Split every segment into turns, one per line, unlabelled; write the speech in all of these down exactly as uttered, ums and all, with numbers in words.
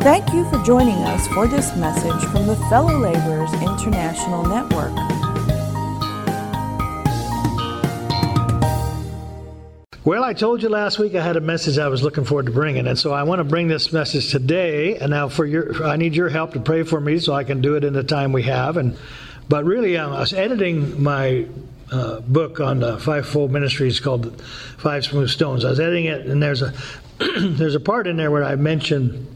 Thank you for joining us for this message from the Fellow Laborers International Network.
Well, I told you last week I had a message I was looking forward to bringing, and so I want to bring this message today. And now, for your, I need your help to pray for me so I can do it in the time we have. And but really, um, I was editing my uh, book on the fivefold ministries called Five Smooth Stones. I was editing it, and there's a there's a part in there where I mentioned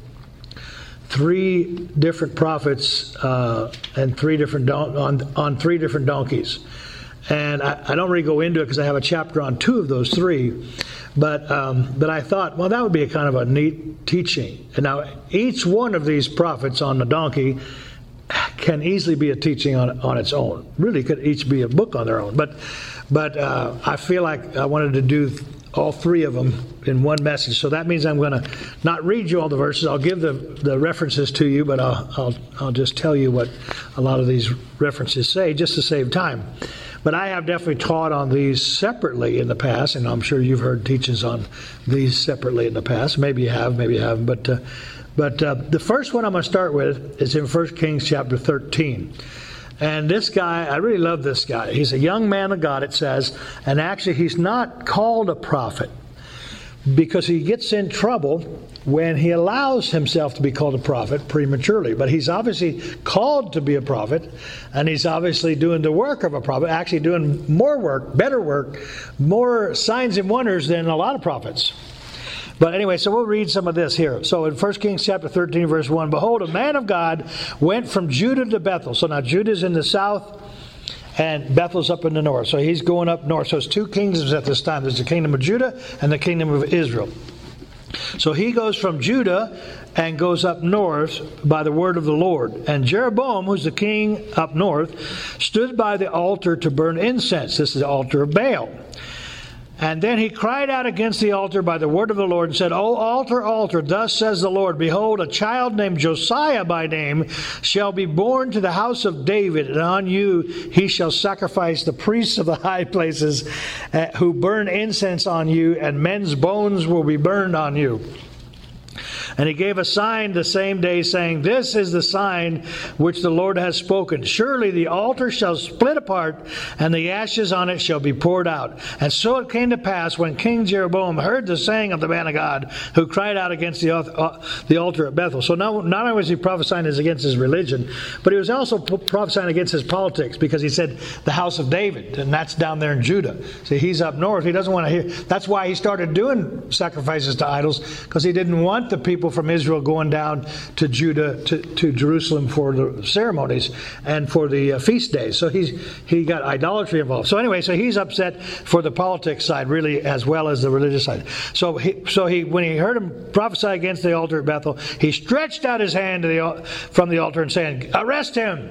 three different prophets uh, and three different don- on on three different donkeys. And I, I don't really go into it because I have a chapter on two of those three. But um, but I thought, well, that would be a kind of a neat teaching. And now each one of these prophets on the donkey can easily be a teaching on on its own. Really could each be a book on their own. But but uh, I feel like I wanted to do all three of them in one message. So that means I'm going to not read you all the verses. I'll give the, the references to you, but I'll, I'll I'll just tell you what a lot of these references say just to save time. But I have definitely taught on these separately in the past, and I'm sure you've heard teachings on these separately in the past. Maybe you have, maybe you haven't. But uh, but uh, the first one I'm going to start with is in First Kings chapter thirteen. And this guy, I really love this guy. He's a young man of God, it says, and actually he's not called a prophet because he gets in trouble when he allows himself to be called a prophet prematurely. But he's obviously called to be a prophet, and he's obviously doing the work of a prophet, actually doing more work, better work, more signs and wonders than a lot of prophets. But anyway, so we'll read some of this here. So in First Kings chapter thirteen, verse one, behold, a man of God went from Judah to Bethel. So now Judah's in the south, and Bethel's up in the north. So he's going up north. So it's two kingdoms at this time. There's the kingdom of Judah and the kingdom of Israel. So he goes from Judah and goes up north by the word of the Lord. And Jeroboam, who's the king up north, stood by the altar to burn incense. This is the altar of Baal. And then he cried out against the altar by the word of the Lord and said, O altar, altar, thus says the Lord, behold, a child named Josiah by name shall be born to the house of David, and on you he shall sacrifice the priests of the high places uh, who burn incense on you, and men's bones will be burned on you. And he gave a sign the same day, saying, this is the sign which the Lord has spoken. Surely the altar shall split apart, and the ashes on it shall be poured out. And so it came to pass, when King Jeroboam heard the saying of the man of God, who cried out against the, uh, the altar at Bethel. So now, not only was he prophesying against his religion, but he was also prophesying against his politics, because he said the house of David, and that's down there in Judah. See, he's up north. He doesn't want to hear. That's why he started doing sacrifices to idols, because he didn't want the people from Israel going down to Judah, to, to Jerusalem for the ceremonies and for the uh, feast days. So he's he got idolatry involved. So anyway, so he's upset for the politics side, really, as well as the religious side. So he, so he when he heard him prophesy against the altar at Bethel, he stretched out his hand to the, from the altar and saying, arrest him.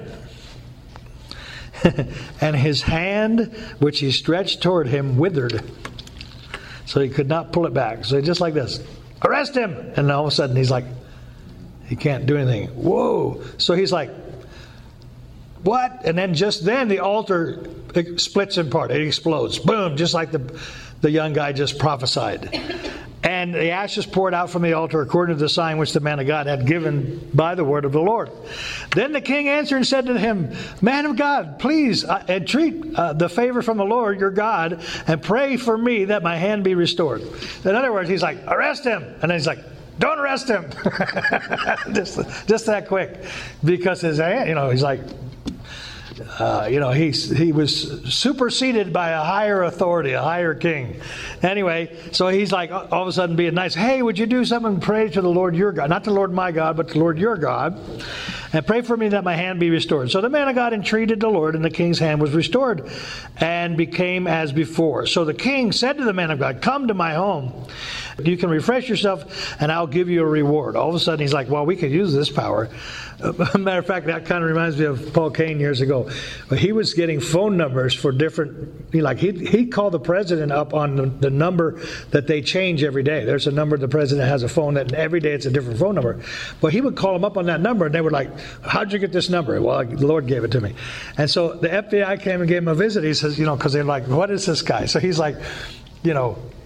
And his hand, which he stretched toward him, withered. So he could not pull it back. So just like this. Arrest him! And all of a sudden he's like, he can't do anything. Whoa! So he's like, what? And then just then the altar splits in part. It explodes. Boom! Just like the, the young guy just prophesied. And the ashes poured out from the altar according to the sign which the man of God had given by the word of the Lord. Then the king answered and said to him, man of God, please uh, entreat uh, the favor from the Lord your God, and pray for me that my hand be restored. In other words, he's like, arrest him. And then he's like, don't arrest him. just, just that quick. Because his hand, you know, he's like, Uh, you know, he, he was superseded by a higher authority, a higher king. Anyway, so he's like, all of a sudden being nice. Hey, would you do something and pray to the Lord your God? Not the Lord my God, but the Lord your God. And pray for me that my hand be restored. So the man of God entreated the Lord, and the king's hand was restored and became as before. So the king said to the man of God, come to my home. You can refresh yourself, and I'll give you a reward. All of a sudden, he's like, well, we could use this power. Uh, matter of fact, that kind of reminds me of Paul Cain years ago. He was getting phone numbers for different, like he he called the president up on the, the number that they change every day. There's a number the president has a phone that every day it's a different phone number. But he would call them up on that number, and they were like, how'd you get this number? Well, the Lord gave it to me. And so the F B I came and gave him a visit. He says, you know, because they're like, what is this guy? So he's like, you know,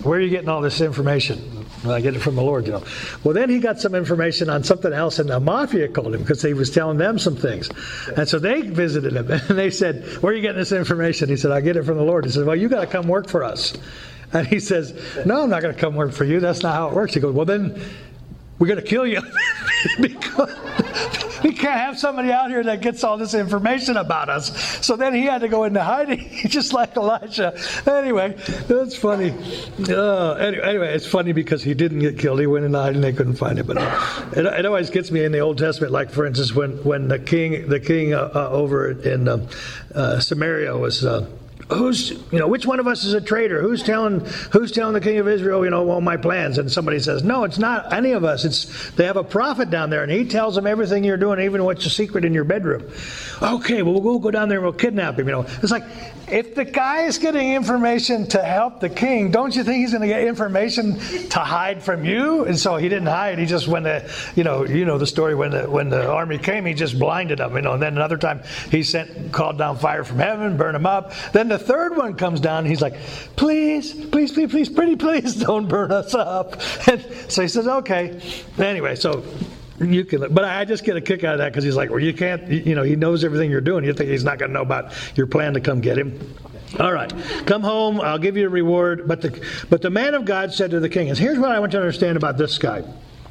where are you getting all this information? Well, I get it from the Lord, you know. Well, then he got some information on something else, and the mafia called him because he was telling them some things. And so they visited him, and they said, where are you getting this information? He said, I get it from the Lord. He said, well, you got to come work for us. And he says, no, I'm not going to come work for you. That's not how it works. He goes, well, then we're going to kill you. Because we can't have somebody out here that gets all this information about us. So then he had to go into hiding, just like Elijah. Anyway, that's funny. Uh, anyway, anyway, it's funny because he didn't get killed. He went into hiding. They couldn't find him. But it, it always gets me in the Old Testament. Like, for instance, when, when the king, the king uh, uh, over in uh, uh, Samaria was... Uh, Who's, you know, which one of us is a traitor? Who's telling, who's telling the king of Israel, you know, all my plans? And somebody says, no, it's not any of us. It's, they have a prophet down there, and he tells them everything you're doing, even what's a secret in your bedroom. Okay, well, we'll go down there and we'll kidnap him. You know, it's like, if the guy is getting information to help the king, don't you think he's going to get information to hide from you? And so he didn't hide. He just, when the, you know, you know the story, when the when the army came, he just blinded them, you know. And then another time he sent, called down fire from heaven, burned them up. Then the third one comes down, and he's like, please, please, please, please, pretty please, don't burn us up. And so he says, okay. Anyway, so you can, but I just get a kick out of that because he's like, well, you can't, you know, he knows everything you're doing. You think he's not going to know about your plan to come get him? All right, come home. I'll give you a reward. But the but the man of God said to the king, and here's what I want you to understand about this guy.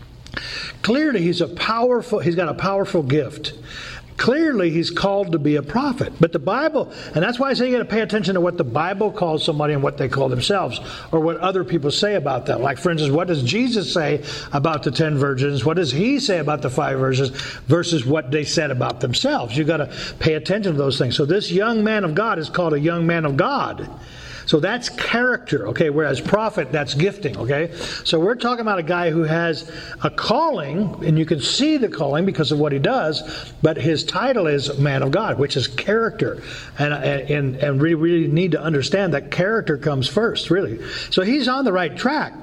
Clearly, he's a powerful. He's got a powerful gift. Clearly, he's called to be a prophet. But the Bible, and that's why I say you got to pay attention to what the Bible calls somebody and what they call themselves, or what other people say about them. Like, for instance, what does Jesus say about the ten virgins? What does he say about the five virgins versus what they said about themselves? You got to pay attention to those things. So this young man of God is called a young man of God. So that's character, okay? Whereas prophet, that's gifting, okay? So we're talking about a guy who has a calling, and you can see the calling because of what he does, but his title is man of God, which is character. And and, and we really need to understand that character comes first, really. So he's on the right track.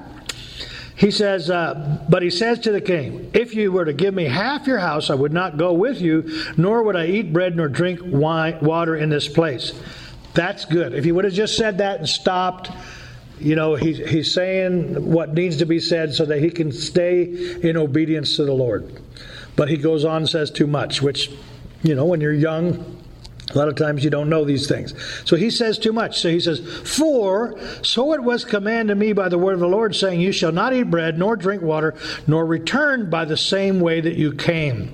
He says, uh, but he says to the king, if you were to give me half your house, I would not go with you, nor would I eat bread nor drink wine, water in this place. That's good. If he would have just said that and stopped, you know, he's, he's saying what needs to be said so that he can stay in obedience to the Lord. But he goes on and says too much, which, you know, when you're young, a lot of times you don't know these things. So he says too much. So he says, for so it was commanded me by the word of the Lord, saying, you shall not eat bread, nor drink water, nor return by the same way that you came.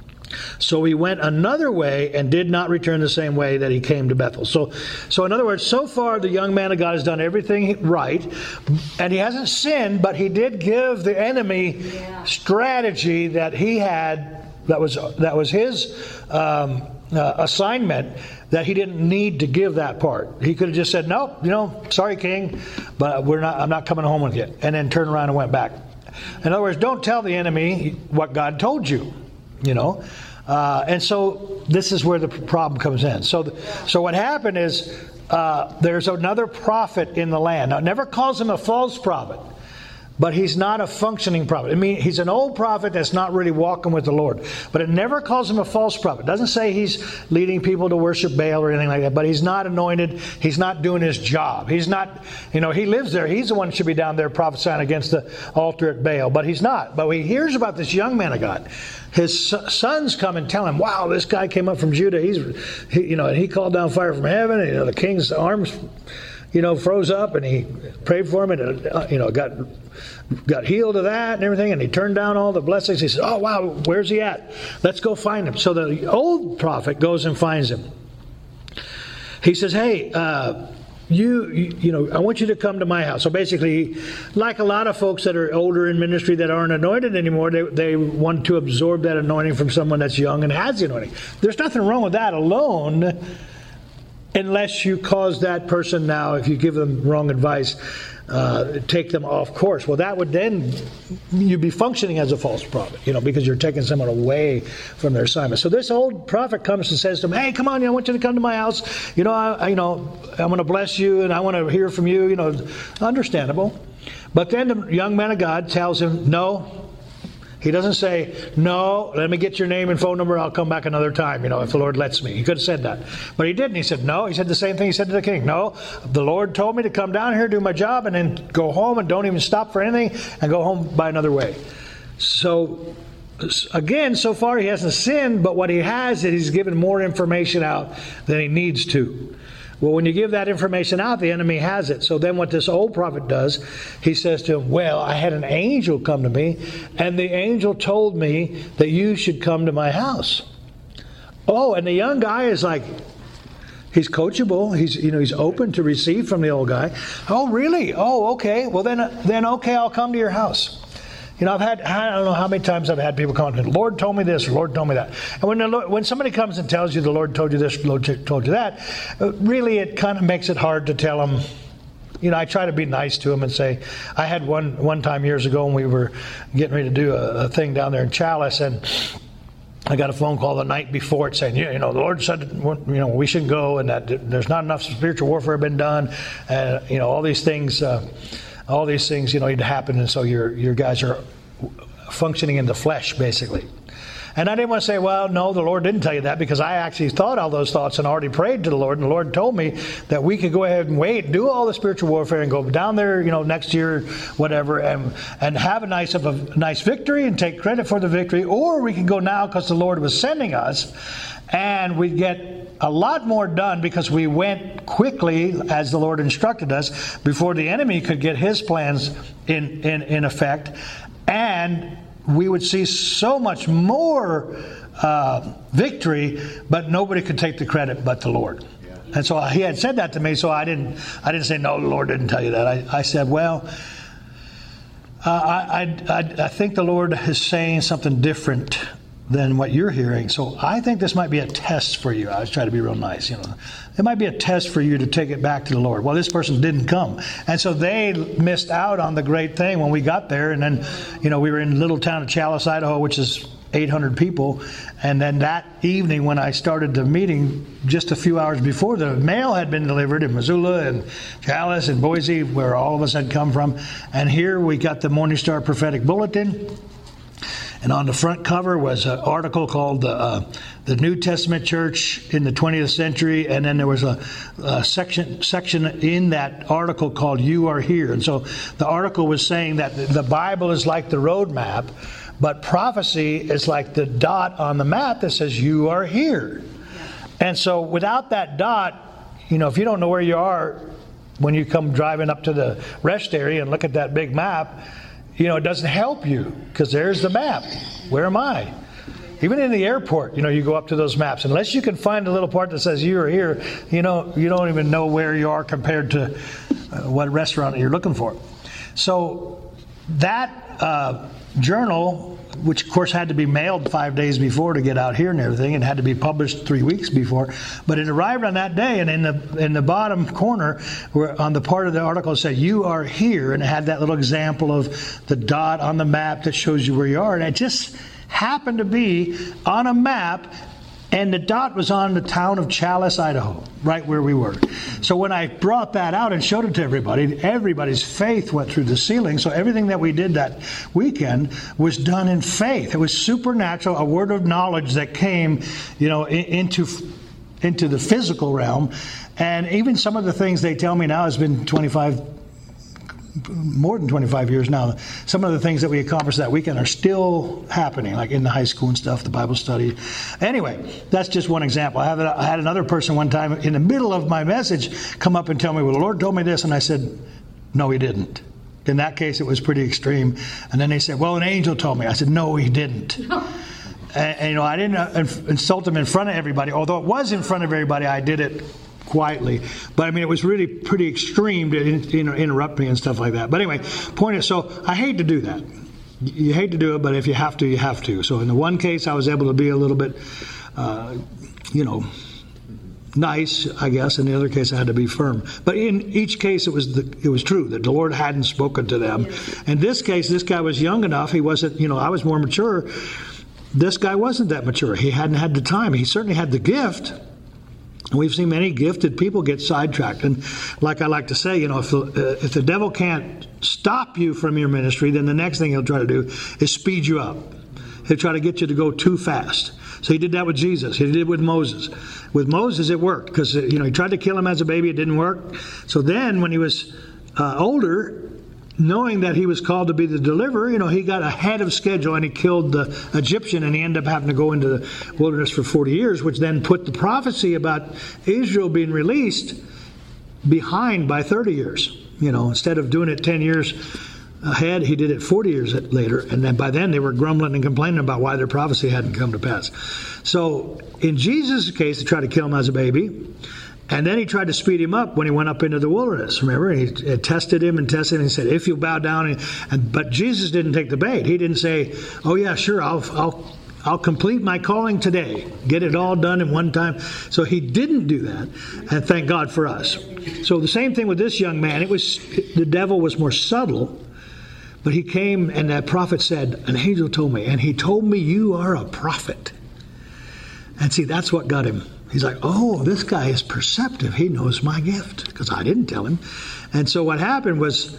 So he went another way and did not return the same way that he came to Bethel. So, so in other words, so far the young man of God has done everything right, and he hasn't sinned, but he did give the enemy yeah. strategy that he had, that was that was his um, uh, assignment, that he didn't need to give that part. He could have just said, nope, you know, sorry, king, but we're not. I'm not coming home with you, and then turned around and went back. In other words, don't tell the enemy what God told you. You know, uh, and so this is where the problem comes in. So, the, so what happened is uh, there's another prophet in the land. Now, it never calls him a false prophet, but he's not a functioning prophet. I mean, he's an old prophet that's not really walking with the Lord. But it never calls him a false prophet. It doesn't say he's leading people to worship Baal or anything like that. But he's not anointed. He's not doing his job. He's not, you know, he lives there. He's the one who should be down there prophesying against the altar at Baal. But he's not. But he hears about this young man of God. His sons come and tell him, wow, this guy came up from Judah. He's, he, you know, and he called down fire from heaven. And, you know, the king's arms, you know, froze up, and he prayed for him, and, uh, you know, got got healed of that and everything, and he turned down all the blessings. He said, oh, wow, where's he at? Let's go find him. So the old prophet goes and finds him. He says, hey, uh, you, you, you know, I want you to come to my house. So basically, like a lot of folks that are older in ministry that aren't anointed anymore, they, they want to absorb that anointing from someone that's young and has the anointing. There's nothing wrong with that alone, unless you cause that person now, if you give them wrong advice, uh, take them off course. Well, that would then, you'd be functioning as a false prophet, you know, because you're taking someone away from their assignment. So this old prophet comes and says to him, hey, come on, I want you to come to my house. You know, I, I you know, I'm going to bless you, and I want to hear from you, you know, understandable. But then the young man of God tells him, no, He doesn't say, no, let me get your name and phone number. I'll come back another time, you know, if the Lord lets me. He could have said that. But he didn't. He said, no. He said the same thing he said to the king. No, the Lord told me to come down here, do my job, and then go home and don't even stop for anything and go home by another way. So, again, so far he hasn't sinned, but what he has is he's given more information out than he needs to. Well, when you give that information out, the enemy has it. So then what this old prophet does, he says to him, well, I had an angel come to me, and the angel told me that you should come to my house. Oh, and the young guy is like, he's coachable. He's, you know, he's open to receive from the old guy. Oh, really? Oh, okay. Well, then, then okay, I'll come to your house. You know, I've had, I don't know how many times I've had people come to me, the Lord told me this, the Lord told me that. And when the Lord, when somebody comes and tells you the Lord told you this, the Lord told you that, really it kind of makes it hard to tell them. You know, I try to be nice to them and say, I had one one time years ago when we were getting ready to do a, a thing down there in Chalice, and I got a phone call the night before it saying, yeah, you know, the Lord said, you know, we shouldn't go, and that there's not enough spiritual warfare been done, and, you know, all these things... Uh, All these things, you know, need to happen, and so your your guys are functioning in the flesh, basically. And I didn't want to say, well, no, the Lord didn't tell you that, because I actually thought all those thoughts and already prayed to the Lord, and the Lord told me that we could go ahead and wait, do all the spiritual warfare, and go down there, you know, next year, whatever, and and have a nice of a nice victory and take credit for the victory, or we can go now because the Lord was sending us, and we get a lot more done because we went quickly as the Lord instructed us before the enemy could get his plans in, in, in effect. And we would see so much more uh, victory, but nobody could take the credit but the Lord. Yeah. And so he had said that to me, so I didn't I didn't say, no, the Lord didn't tell you that. I, I said, well, uh, I, I, I think the Lord is saying something different than what you're hearing. So I think this might be a test for you. I was trying to be real nice, you know. It might be a test for you to take it back to the Lord. Well, this person didn't come. And so they missed out on the great thing when we got there. And then, you know, we were in the little town of Chalice, Idaho, which is eight hundred people. And then that evening when I started the meeting, just a few hours before, the mail had been delivered in Missoula and Chalice and Boise, where all of us had come from. And here we got the Morning Star Prophetic Bulletin. And on the front cover was an article called the, uh, the New Testament Church in the twentieth century. And then there was a, a section section in that article called You Are Here. And so the article was saying that the Bible is like the road map, but prophecy is like the dot on the map that says you are here. And so without that dot, you know, if you don't know where you are when you come driving up to the rest area and look at that big map, you know, it doesn't help you, because there's the map. Where am I? Even in the airport, you know, you go up to those maps. Unless you can find a little part that says you are here, you know, you don't even know where you are compared to uh, what restaurant you're looking for. So that uh, journal, which of course had to be mailed five days before to get out here and everything, and had to be published three weeks before, but it arrived on that day, and in the in the bottom corner, where on the part of the article it said you are here, and it had that little example of the dot on the map that shows you where you are, and it just happened to be on a map, and the dot was on the town of Chalice, Idaho, right where we were. So when I brought that out and showed it to everybody, everybody's faith went through the ceiling. So everything that we did that weekend was done in faith. It was supernatural, a word of knowledge that came, you know, into into the physical realm. And even some of the things they tell me now has been twenty-five more than twenty-five years now. Some of the things that we accomplished that weekend are still happening, like in the high school and stuff, the Bible study. Anyway, that's just one example. I, have, I had another person one time in the middle of my message come up and tell me, well, the Lord told me this, and I said, no, he didn't. In that case, it was pretty extreme. And then they said, well, an angel told me. I said, no, he didn't. and, and, you know, I didn't insult him in front of everybody. Although it was in front of everybody, I did it quietly. But I mean, it was really pretty extreme to you know, interrupt me and stuff like that. But anyway, point is, so I hate to do that. You hate to do it, but if you have to, you have to. So in the one case, I was able to be a little bit, uh, you know, nice, I guess. In the other case, I had to be firm. But in each case, it was the, it was true that the Lord hadn't spoken to them. In this case, this guy was young enough. He wasn't, you know, I was more mature. This guy wasn't that mature. He hadn't had the time. He certainly had the gift. We've seen many gifted people get sidetracked. And like I like to say, you know, if, uh, if the devil can't stop you from your ministry, then the next thing he'll try to do is speed you up. He'll try to get you to go too fast. So he did that with Jesus. He did it with Moses. With Moses, it worked because, you know, he tried to kill him as a baby. It didn't work. So then when he was uh, older, knowing that he was called to be the deliverer, you know, he got ahead of schedule and he killed the Egyptian, and he ended up having to go into the wilderness for forty years, which then put the prophecy about Israel being released behind by thirty years. You know, instead of doing it ten years ahead, he did it forty years later, and then by then they were grumbling and complaining about why their prophecy hadn't come to pass. So in Jesus' case, they tried to kill him as a baby. And then he tried to speed him up when he went up into the wilderness. Remember, he tested him and tested him and said, if you bow down. And, and, but Jesus didn't take the bait. He didn't say, oh, yeah, sure, I'll, I'll, I'll complete my calling today. Get it all done in one time. So he didn't do that. And thank God for us. So the same thing with this young man. It was the devil was more subtle. But he came and that prophet said, an angel told me. And he told me you are a prophet. And see, that's what got him. He's like, oh, this guy is perceptive. He knows my gift because I didn't tell him. And so what happened was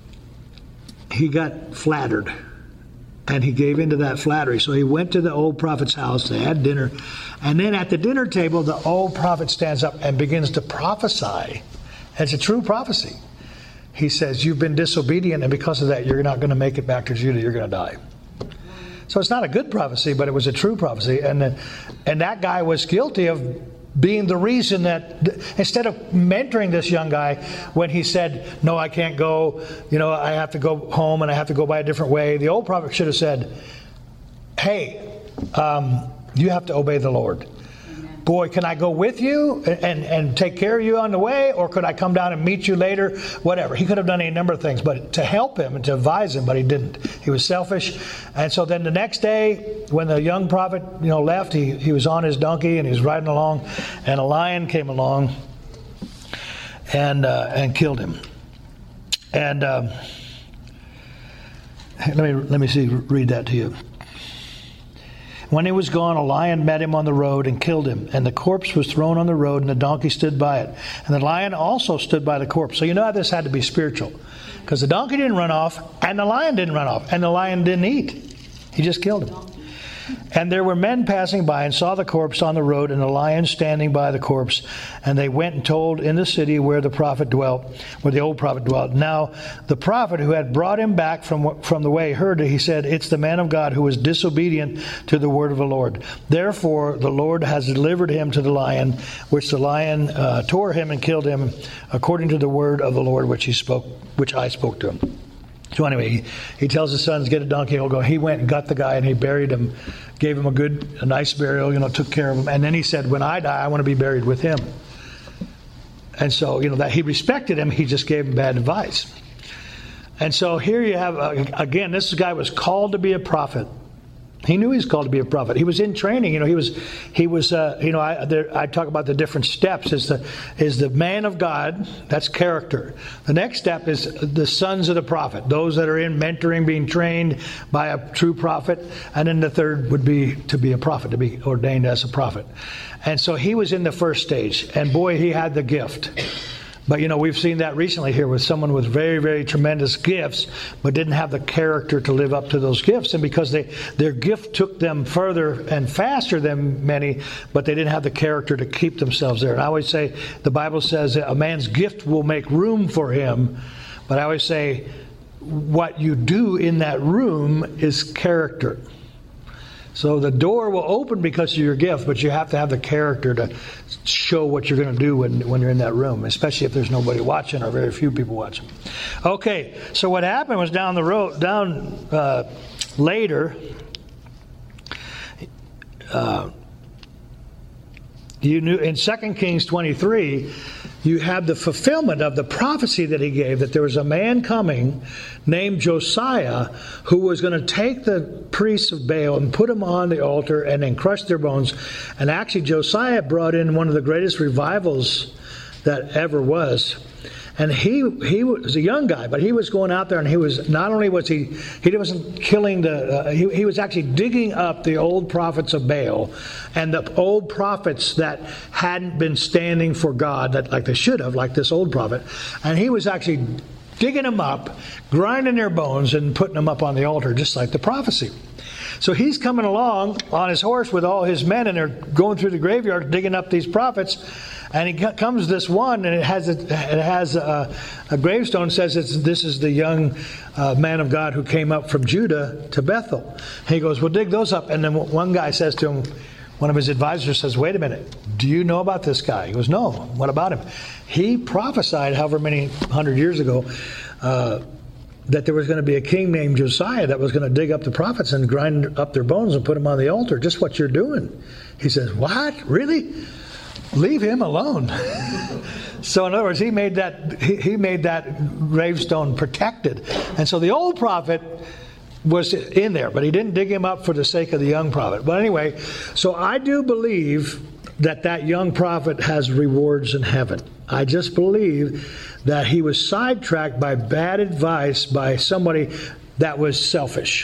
he got flattered and he gave into that flattery. So he went to the old prophet's house. They had dinner. And then at the dinner table, the old prophet stands up and begins to prophesy. It's a true prophecy. He says, you've been disobedient, and because of that, you're not going to make it back to Judah. You're going to die. So it's not a good prophecy, but it was a true prophecy. And then, and that guy was guilty of being the reason that, instead of mentoring this young guy when he said, no, I can't go, you know, I have to go home and I have to go by a different way, the old prophet should have said, hey, um, you have to obey the Lord. Boy, can I go with you and, and take care of you on the way, or could I come down and meet you later? Whatever. He could have done any number of things, but to help him and to advise him, but he didn't. He was selfish. And so then the next day, when the young prophet, you know, left, he, he was on his donkey and he was riding along, and a lion came along and uh, and killed him. And um, let me let me see, read that to you. When he was gone, a lion met him on the road and killed him. And the corpse was thrown on the road, and the donkey stood by it. And the lion also stood by the corpse. So you know how this had to be spiritual. Because the donkey didn't run off, and the lion didn't run off. And the lion didn't eat. He just killed him. And there were men passing by and saw the corpse on the road and the lion standing by the corpse. And they went and told in the city where the prophet dwelt, where the old prophet dwelt. Now, the prophet who had brought him back from, from the way heard it. He said, it's the man of God who was disobedient to the word of the Lord. Therefore, the Lord has delivered him to the lion, which the lion uh, tore him and killed him, according to the word of the Lord which he spoke, which I spoke to him. So anyway, he, he tells his sons, get a donkey, he'll go. He went and got the guy and he buried him, gave him a good, a nice burial, you know, took care of him. And then he said, when I die, I want to be buried with him. And so, you know, that he respected him, he just gave him bad advice. And so here you have, uh, again, this guy was called to be a prophet. He knew he was called to be a prophet. He was in training. You know, he was, he was. Uh, you know, I, there, I talk about the different steps. Is the is the man of God? That's character. The next step is the sons of the prophet. Those that are in mentoring, being trained by a true prophet. And then the third would be to be a prophet, to be ordained as a prophet. And so he was in the first stage. And boy, he had the gift. But, you know, we've seen that recently here with someone with very, very tremendous gifts, but didn't have the character to live up to those gifts. And because they their gift took them further and faster than many, but they didn't have the character to keep themselves there. And I always say, the Bible says that a man's gift will make room for him. But I always say, what you do in that room is character. So the door will open because of your gift, but you have to have the character to show what you're going to do when, when you're in that room, especially if there's nobody watching or very few people watching. Okay, so what happened was down the road, down uh, later, uh, you knew in Second Kings twenty-three, you have the fulfillment of the prophecy that he gave, that there was a man coming named Josiah who was going to take the priests of Baal and put them on the altar and then crush their bones. And actually Josiah brought in one of the greatest revivals that ever was. And he he was a young guy, but he was going out there, and he was not only was he he wasn't killing the uh, he he was actually digging up the old prophets of Baal, and the old prophets that hadn't been standing for God, that like they should have, like this old prophet, and he was actually digging them up, grinding their bones, and putting them up on the altar, just like the prophecy. So he's coming along on his horse with all his men, and they're going through the graveyard digging up these prophets. And he comes this one, and it has a, it has a, a gravestone that says it's, this is the young uh, man of God who came up from Judah to Bethel. And he goes, well, dig those up. And then one guy says to him, one of his advisors says, wait a minute, do you know about this guy? He goes, no, what about him? He prophesied however many hundred years ago uh, that there was going to be a king named Josiah that was going to dig up the prophets and grind up their bones and put them on the altar, just what you're doing. He says, what? Really? Leave him alone. So in other words, he made that he, he made that gravestone protected. And so the old prophet was in there, but he didn't dig him up for the sake of the young prophet. But anyway, so I do believe that that young prophet has rewards in heaven. I just believe that he was sidetracked by bad advice by somebody that was selfish.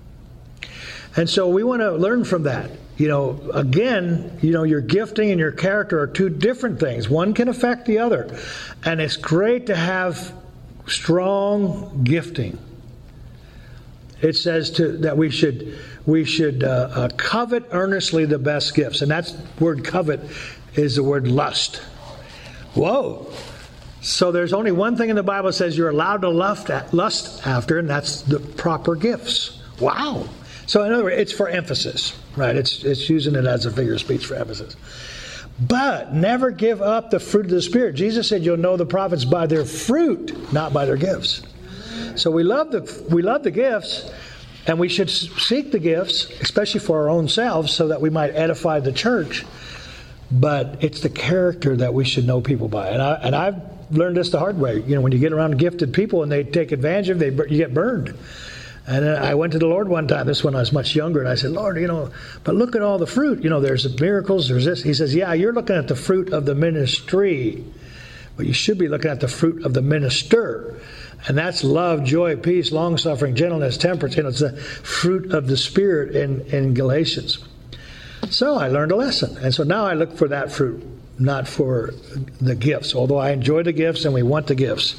And so we want to learn from that. You know, again, you know, your gifting and your character are two different things. One can affect the other. And it's great to have strong gifting. It says to, that we should we should uh, uh, covet earnestly the best gifts. And that word covet is the word lust. Whoa. So there's only one thing in the Bible that says you're allowed to lust after, and that's the proper gifts. Wow. So in other words, it's for emphasis, right? It's it's using it as a figure of speech for emphasis. But never give up the fruit of the Spirit. Jesus said you'll know the prophets by their fruit, not by their gifts. So we love the we love the gifts, and we should seek the gifts, especially for our own selves, so that we might edify the church. But it's the character that we should know people by. And I and I've learned this the hard way. You know, when you get around gifted people and they take advantage of it, they you get burned. And I went to the Lord one time, this when I was much younger, and I said, Lord, you know, but look at all the fruit. You know, there's the miracles, there's this. He says, yeah, you're looking at the fruit of the ministry, but you should be looking at the fruit of the minister. And that's love, joy, peace, long-suffering, gentleness, temperance. You know, it's the fruit of the Spirit in, in Galatians. So I learned a lesson. And so now I look for that fruit, not for the gifts, although I enjoy the gifts and we want the gifts.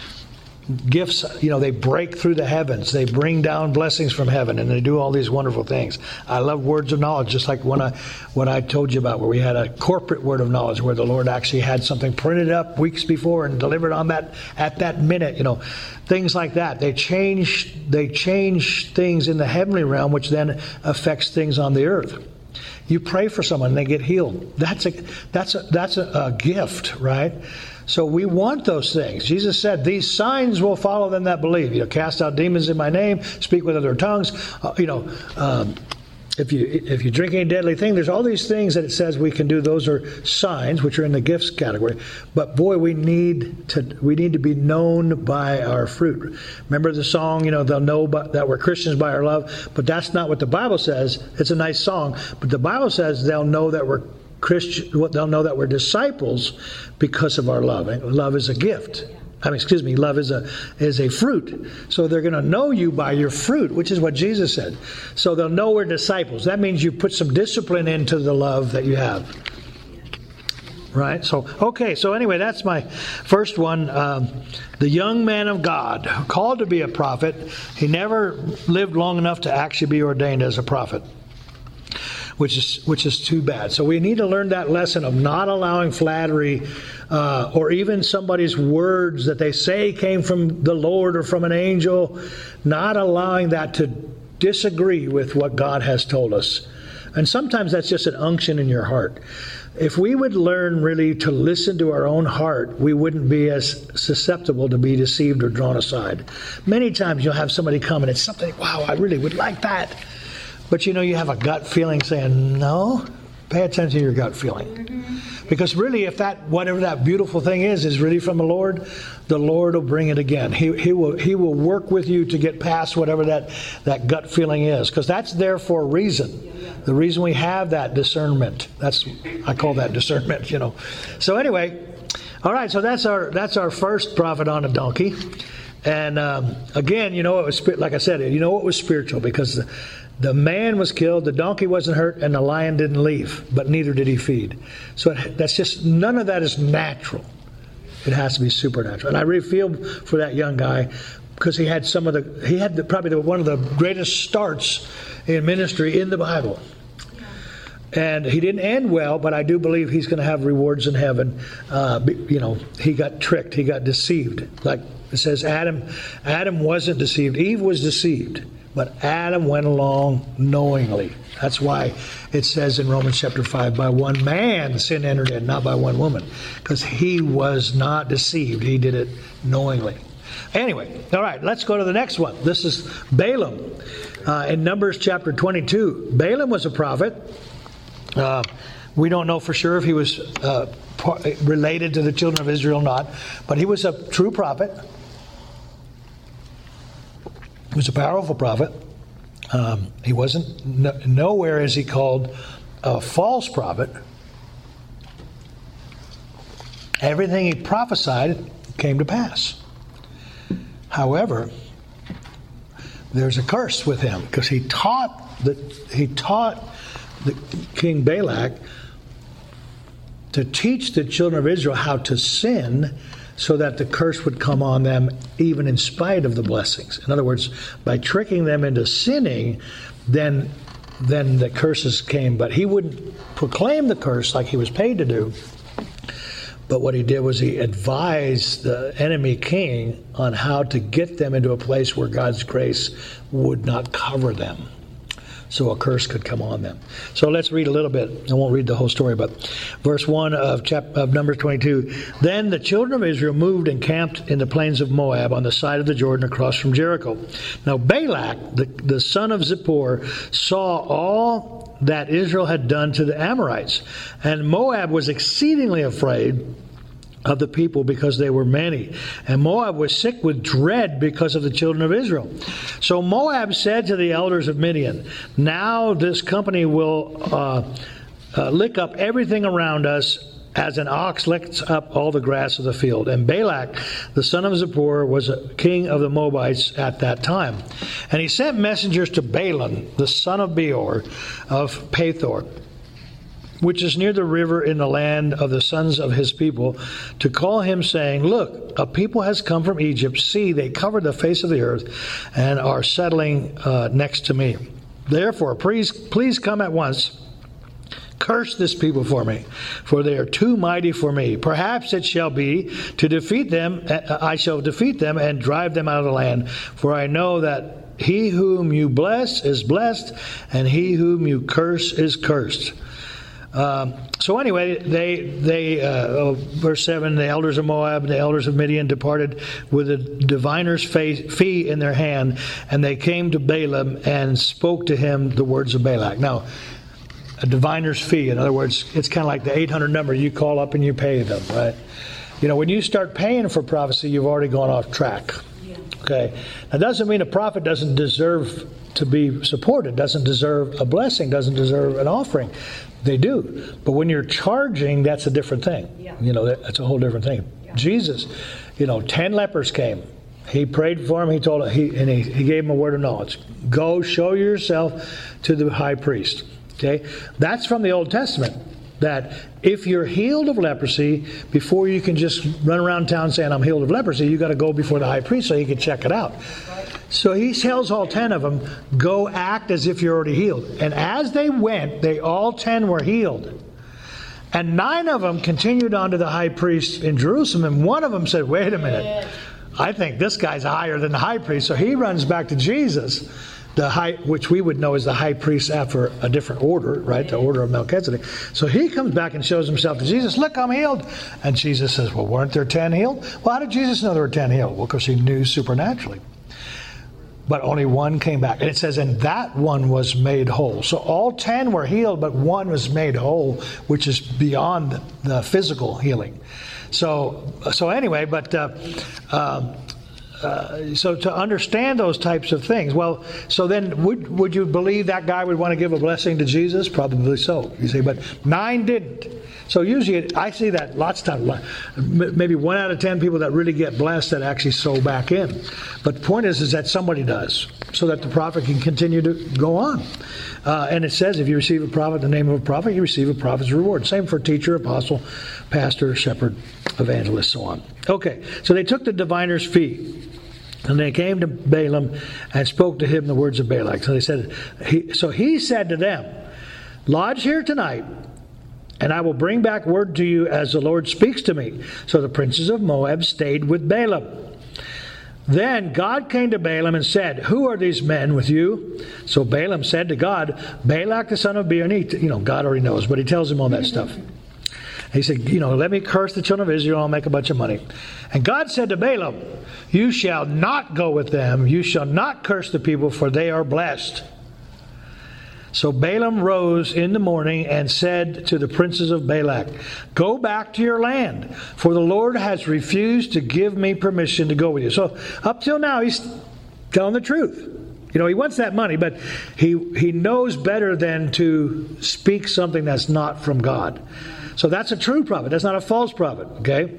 Gifts, you know, they break through the heavens. They bring down blessings from heaven, and they do all these wonderful things. I love words of knowledge, just like when I, what I told you about, where we had a corporate word of knowledge, where the Lord actually had something printed up weeks before and delivered on that at that minute. You know, things like that. They change. They change things in the heavenly realm, which then affects things on the earth. You pray for someone, and they get healed. That's a that's a that's a, a gift, right? So we want those things. Jesus said, these signs will follow them that believe. You know, cast out demons in my name, speak with other tongues. Uh, you know, um, if you if you drink any deadly thing, there's all these things that it says we can do. Those are signs, which are in the gifts category. But boy, we need to we need to be known by our fruit. Remember the song, you know, they'll know by, that we're Christians by our love. But that's not what the Bible says. It's a nice song. But the Bible says they'll know that we're Christian, they'll know that we're disciples because of our love. And love is a gift. I mean, excuse me, love is a is a fruit. So they're going to know you by your fruit, which is what Jesus said. So they'll know we're disciples. That means you put some discipline into the love that you have. Right? So, okay, so anyway, that's my first one. Um, the young man of God, called to be a prophet. He never lived long enough to actually be ordained as a prophet. Which is which is too bad. So we need to learn that lesson of not allowing flattery uh, or even somebody's words that they say came from the Lord or from an angel, not allowing that to disagree with what God has told us. And sometimes that's just an unction in your heart. If we would learn really to listen to our own heart, we wouldn't be as susceptible to be deceived or drawn aside. Many times you'll have somebody come and it's something, wow, I really would like that. But you know, you have a gut feeling saying, no, pay attention to your gut feeling. Mm-hmm. Because really, if that, whatever that beautiful thing is, is really from the Lord, the Lord will bring it again. He, he will He will work with you to get past whatever that, that gut feeling is. Because that's there for a reason. The reason we have that discernment. That's, I call that discernment, you know. So anyway, All right, so that's our that's our first prophet on a donkey. And um, again, you know, it was like I said, you know, it was spiritual because the, the man was killed, the donkey wasn't hurt, and the lion didn't leave, but neither did he feed. So that's just, none of that is natural. It has to be supernatural. And I really feel for that young guy because he had some of the, he had the, probably the, one of the greatest starts in ministry in the Bible. And he didn't end well, but I do believe he's going to have rewards in heaven. Uh, you know, he got tricked, he got deceived. Like it says, Adam, Adam wasn't deceived. Eve was deceived, but Adam went along knowingly. That's why it says in Romans chapter five, by one man sin entered in, not by one woman, because he was not deceived. He did it knowingly. Anyway, all right, let's go to the next one. This is Balaam. Uh, in Numbers chapter twenty-two, Balaam was a prophet. Uh, we don't know for sure if he was uh, related to the children of Israel or not, but he was a true prophet. He was a powerful prophet. Um, he wasn't, no, nowhere is he called a false prophet. Everything he prophesied came to pass. However, there's a curse with him because he taught that he taught the King Balak to teach the children of Israel how to sin so that the curse would come on them even in spite of the blessings. In other words, by tricking them into sinning, then then the curses came. But he wouldn't proclaim the curse like he was paid to do. But what he did was he advised the enemy king on how to get them into a place where God's grace would not cover them, so a curse could come on them. So let's read a little bit. I won't read the whole story, but verse one of chapter of Numbers twenty-two. Then the children of Israel moved and camped in the plains of Moab on the side of the Jordan across from Jericho. Now Balak, the, the son of Zippor, saw all that Israel had done to the Amorites, and Moab was exceedingly afraid of the people because they were many. And Moab was sick with dread because of the children of Israel. So Moab said to the elders of Midian, now this company will uh, uh, lick up everything around us as an ox licks up all the grass of the field. And Balak, the son of Zippor, was a king of the Moabites at that time. And he sent messengers to Balaam, the son of Beor, of Pethor, which is near the river in the land of the sons of his people, to call him, saying, look, a people has come from Egypt. See, they covered the face of the earth and are settling uh, next to me. Therefore, please, please come at once. Curse this people for me, for they are too mighty for me. Perhaps it shall be to defeat them, I shall defeat them and drive them out of the land. For I know that he whom you bless is blessed, and he whom you curse is cursed. Um, so anyway, they, they uh, verse seven, the elders of Moab and the elders of Midian departed with a diviner's fee in their hand, and they came to Balaam and spoke to him the words of Balak. Now, a diviner's fee, in other words, it's kind of like the eight hundred number. You call up and you pay them, right? You know, when you start paying for prophecy, you've already gone off track. Yeah. Okay. That doesn't mean a prophet doesn't deserve to be supported, doesn't deserve a blessing, doesn't deserve an offering. They do. But when you're charging, that's a different thing. Yeah. You know, that's a whole different thing. Yeah. Jesus, you know, ten lepers came. He prayed for him. He told him, he, and he, he gave him a word of knowledge. Go show yourself to the high priest. Okay, that's from the Old Testament, that if you're healed of leprosy, before you can just run around town saying, I'm healed of leprosy, you got to go before the high priest so he can check it out. So he tells all ten of them, go act as if you're already healed. And as they went, they all ten were healed. And nine of them continued on to the high priest in Jerusalem, and one of them said, wait a minute, I think this guy's higher than the high priest. So he runs back to Jesus, the high, which we would know as the high priest after a different order, right? The order of Melchizedek. So he comes back and shows himself to Jesus. Look, I'm healed. And Jesus says, well, weren't there ten healed? Well, how did Jesus know there were ten healed? Well, because he knew supernaturally. But only one came back. And it says, and that one was made whole. So all ten were healed, but one was made whole, which is beyond the physical healing. So, so anyway, but... Uh, uh, Uh, so to understand those types of things, well, so then would would you believe that guy would want to give a blessing to Jesus? Probably so. You see, but nine didn't. So usually I see that lots of times. Maybe one out of ten people that really get blessed that actually sow back in. But the point is, is that somebody does, so that the prophet can continue to go on. Uh, and it says, if you receive a prophet in the name of a prophet, you receive a prophet's reward. Same for teacher, apostle, pastor, shepherd, evangelist, so on. Okay, so they took the diviner's fee. And they came to Balaam and spoke to him the words of Balak. So they said, he, so he said to them, lodge here tonight, and I will bring back word to you as the Lord speaks to me. So the princes of Moab stayed with Balaam. Then God came to Balaam and said, who are these men with you? So Balaam said to God, Balak the son of Beor. You know, God already knows, but he tells him all that stuff. He said, you know, let me curse the children of Israel, I'll make a bunch of money. And God said to Balaam, you shall not go with them, you shall not curse the people, for they are blessed. So Balaam rose in the morning and said to the princes of Balak, go back to your land, for the Lord has refused to give me permission to go with you. So up till now, he's telling the truth. You know, he wants that money, but he, he knows better than to speak something that's not from God. So that's a true prophet. That's not a false prophet, okay?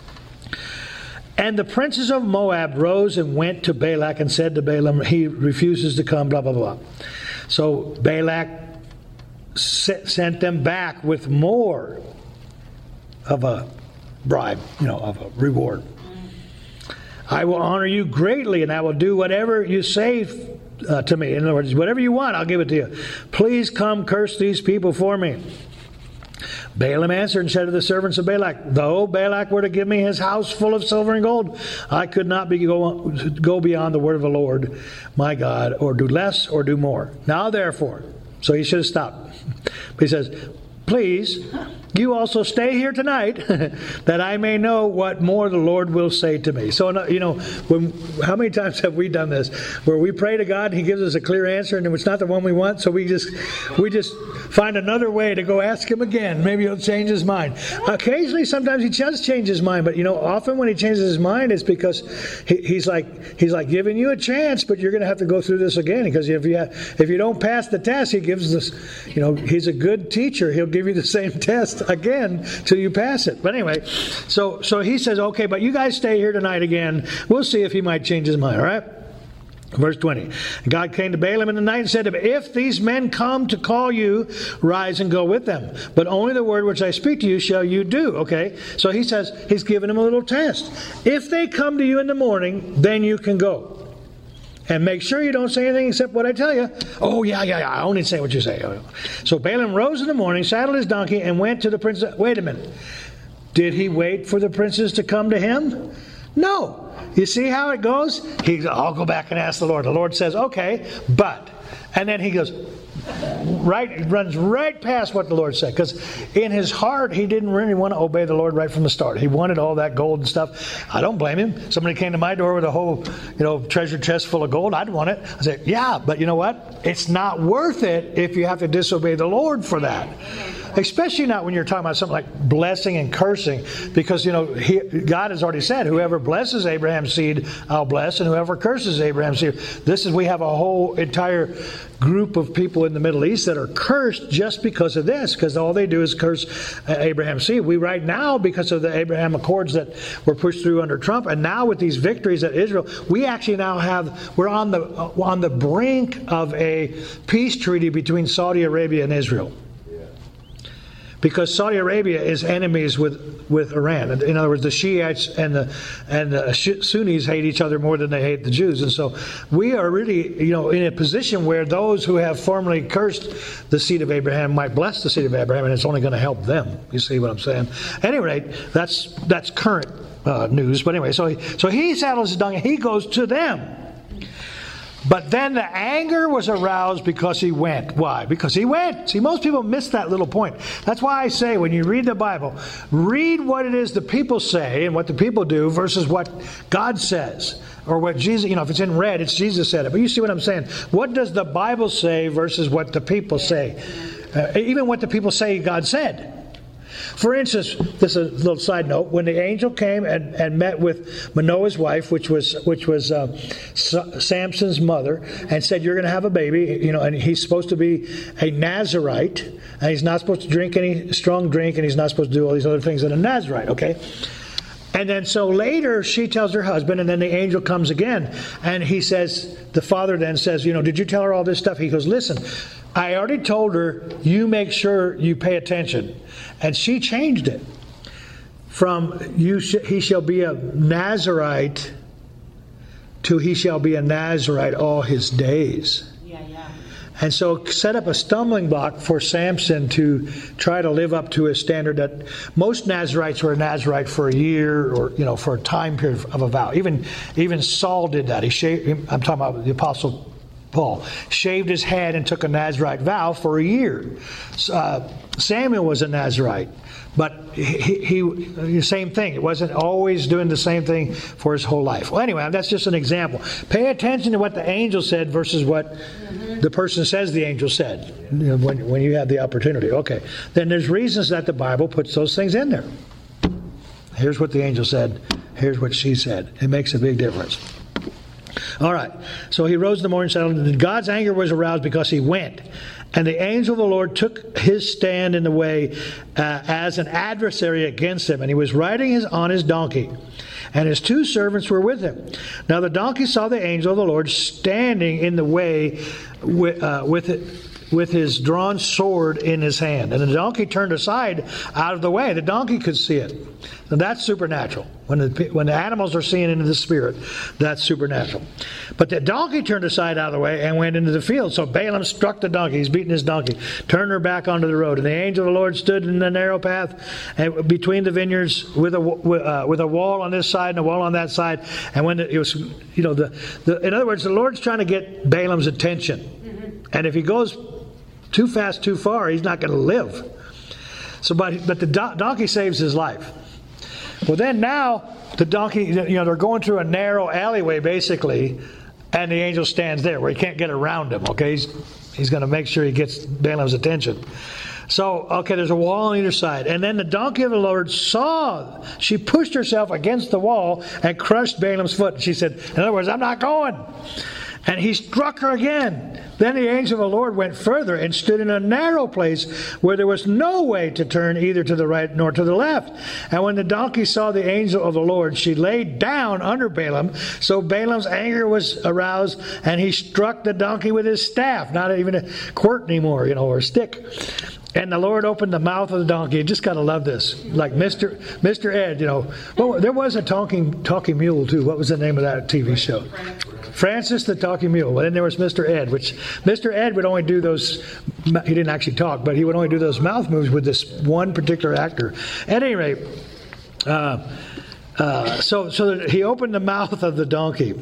And the princes of Moab rose and went to Balak and said to Balaam, he refuses to come, blah, blah, blah. So Balak sent them back with more of a bribe, you know, of a reward. I will honor you greatly, and I will do whatever you say uh, to me. In other words, whatever you want, I'll give it to you. Please come curse these people for me. Balaam answered and said to the servants of Balak, though Balak were to give me his house full of silver and gold, I could not be go, go beyond the word of the Lord my God, or do less or do more. Now therefore, so he should have stopped. But he says, please, you also stay here tonight, that I may know what more the Lord will say to me. So, you know, when, how many times have we done this, where we pray to God, He gives us a clear answer, and it's not the one we want, so we just we just find another way to go ask Him again. Maybe He'll change His mind. Occasionally, sometimes He does change His mind, but you know, often when He changes His mind, it's because he, He's like He's like giving you a chance, but you're going to have to go through this again. Because if you have, if you don't pass the test, He gives this. You know, He's a good teacher. He'll give you the same test again till you pass it. But anyway, so so he says, okay, but you guys stay here tonight again. We'll see if he might change his mind, all right? Verse twenty. God came to Balaam in the night and said to him, if these men come to call you, rise and go with them. But only the word which I speak to you shall you do. Okay? So he says, he's giving him a little test. If they come to you in the morning, then you can go. And make sure you don't say anything except what I tell you. Oh, yeah, yeah, yeah. I only say what you say. So Balaam rose in the morning, saddled his donkey, and went to the prince. Wait a minute. Did he wait for the princes to come to him? No. You see how it goes? He, I'll go back and ask the Lord. The Lord says, okay, but. And then he goes, right, runs right past what the Lord said. Because in his heart, he didn't really want to obey the Lord right from the start. He wanted all that gold and stuff. I don't blame him. Somebody came to my door with a whole, you know, treasure chest full of gold. I'd want it. I said, yeah, but you know what? It's not worth it if you have to disobey the Lord for that. Especially not when you're talking about something like blessing and cursing. Because, you know, he, God has already said, whoever blesses Abraham's seed, I'll bless. And whoever curses Abraham's seed. This is, we have a whole entire group of people in the Middle East that are cursed just because of this. Because all they do is curse Abraham's seed. We right now, because of the Abraham Accords that were pushed through under Trump, and now with these victories at Israel, we actually now have, we're on the, on the brink of a peace treaty between Saudi Arabia and Israel. Because Saudi Arabia is enemies with, with Iran. In other words, the Shiites and the and the Sunnis hate each other more than they hate the Jews. And so we are really, you know, in a position where those who have formerly cursed the seed of Abraham might bless the seed of Abraham, and it's only going to help them. You see what I'm saying? At any rate, that's that's current uh, news. But anyway, so he, so he saddles his donkey. He goes to them. But then the anger was aroused because he went. Why? Because he went. See, most people miss that little point. That's why I say when you read the Bible, read what it is the people say and what the people do versus what God says. Or what Jesus, you know, if it's in red, it's Jesus said it. But you see what I'm saying? What does the Bible say versus what the people say? Uh, even what the people say God said. For instance, this is a little side note. When the angel came and, and met with Manoah's wife, which was which was uh, Samson's mother, and said, "You're going to have a baby," you know, and he's supposed to be a Nazarite, and he's not supposed to drink any strong drink, and he's not supposed to do all these other things that a Nazarite. Okay. And then so later she tells her husband, and then the angel comes again, and he says, the father then says, you know, did you tell her all this stuff? He goes, listen, I already told her, you make sure you pay attention. And she changed it from you sh- he shall be a Nazarite to he shall be a Nazarite all his days.
Yeah, yeah.
And so set up a stumbling block for Samson to try to live up to a standard that most Nazarites were a Nazarite for a year or, you know, for a time period of a vow. Even even Saul did that. He shaved, I'm talking about the Apostle Paul, shaved his head and took a Nazarite vow for a year. Uh, Samuel was a Nazarite. But he, he, same thing. It wasn't always doing the same thing for his whole life. Well, anyway, that's just an example. Pay attention to what the angel said versus what mm-hmm. the person says the angel said, you know, when, when you have the opportunity. Okay. Then there's reasons that the Bible puts those things in there. Here's what the angel said. Here's what she said. It makes a big difference. All right. So he rose in the morning and settled, and God's anger was aroused because he went. And the angel of the Lord took his stand in the way uh, as an adversary against him. And he was riding his, on his donkey. And his two servants were with him. Now the donkey saw the angel of the Lord standing in the way with, uh, with it. with his drawn sword in his hand. And the donkey turned aside out of the way. The donkey could see it. And that's supernatural. When the, when the animals are seeing into the spirit, that's supernatural. But the donkey turned aside out of the way and went into the field. So Balaam struck the donkey. He's beating his donkey. Turned her back onto the road. And the angel of the Lord stood in the narrow path and between the vineyards with a, uh, with a wall on this side and a wall on that side. And when it was, you know, the, the in other words, the Lord's trying to get Balaam's attention. Mm-hmm. And if he goes too fast, too far, he's not going to live. So, but, but the do- donkey saves his life. Well, then now the donkey, you know, they're going through a narrow alleyway basically, and the angel stands there where he can't get around him. Okay, he's he's going to make sure he gets Balaam's attention. So, okay, there's a wall on either side. And then the donkey of the Lord saw, she pushed herself against the wall and crushed Balaam's foot. She said, in other words, I'm not going. And he struck her again. Then the angel of the Lord went further and stood in a narrow place where there was no way to turn either to the right nor to the left. And when the donkey saw the angel of the Lord, she laid down under Balaam. So Balaam's anger was aroused, and he struck the donkey with his staff, not even a quirt anymore, you know, or a stick. And the Lord opened the mouth of the donkey. You just got to love this. Like Mister Mister Ed, you know. Well, there was a talking talking mule, too. What was the name of that T V show? Francis the Talking Mule. And then there was Mister Ed, which Mister Ed would only do those, he didn't actually talk, but he would only do those mouth moves with this one particular actor. At any rate, uh, uh, so, so he opened the mouth of the donkey.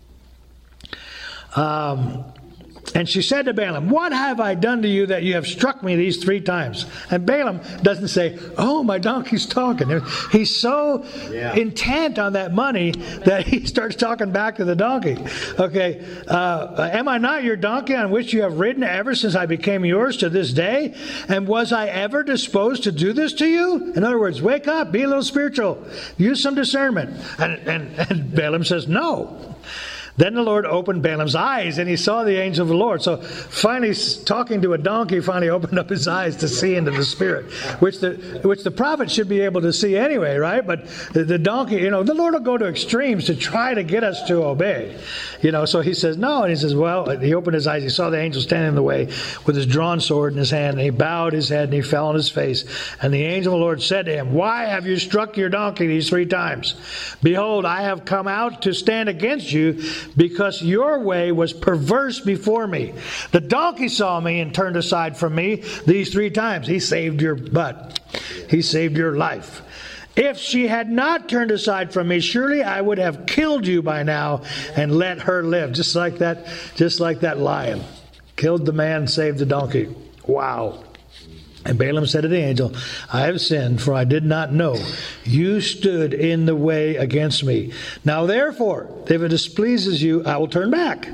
Um... And she said to Balaam, what have I done to you that you have struck me these three times? And Balaam doesn't say, oh, my donkey's talking. He's so yeah. intent on that money that he starts talking back to the donkey. Okay, uh, am I not your donkey on which you have ridden ever since I became yours to this day? And was I ever disposed to do this to you? In other words, wake up, be a little spiritual, use some discernment. And, and, and Balaam says, no. Then the Lord opened Balaam's eyes, and he saw the angel of the Lord. So finally, talking to a donkey finally opened up his eyes to see into the spirit, which the which the prophet should be able to see anyway, right? But the, the donkey, you know, the Lord will go to extremes to try to get us to obey. You know, so he says, no. And he says, well, he opened his eyes. He saw the angel standing in the way with his drawn sword in his hand. And he bowed his head and he fell on his face. And the angel of the Lord said to him, why have you struck your donkey these three times? Behold, I have come out to stand against you, because your way was perverse before me. The donkey saw me and turned aside from me these three times. He saved your butt. He saved your life. If she had not turned aside from me, surely I would have killed you by now and let her live. Just like that, just like that lion. Killed the man, saved the donkey. Wow. And Balaam said to the angel, I have sinned, for I did not know. You stood in the way against me. Now therefore, if it displeases you, I will turn back.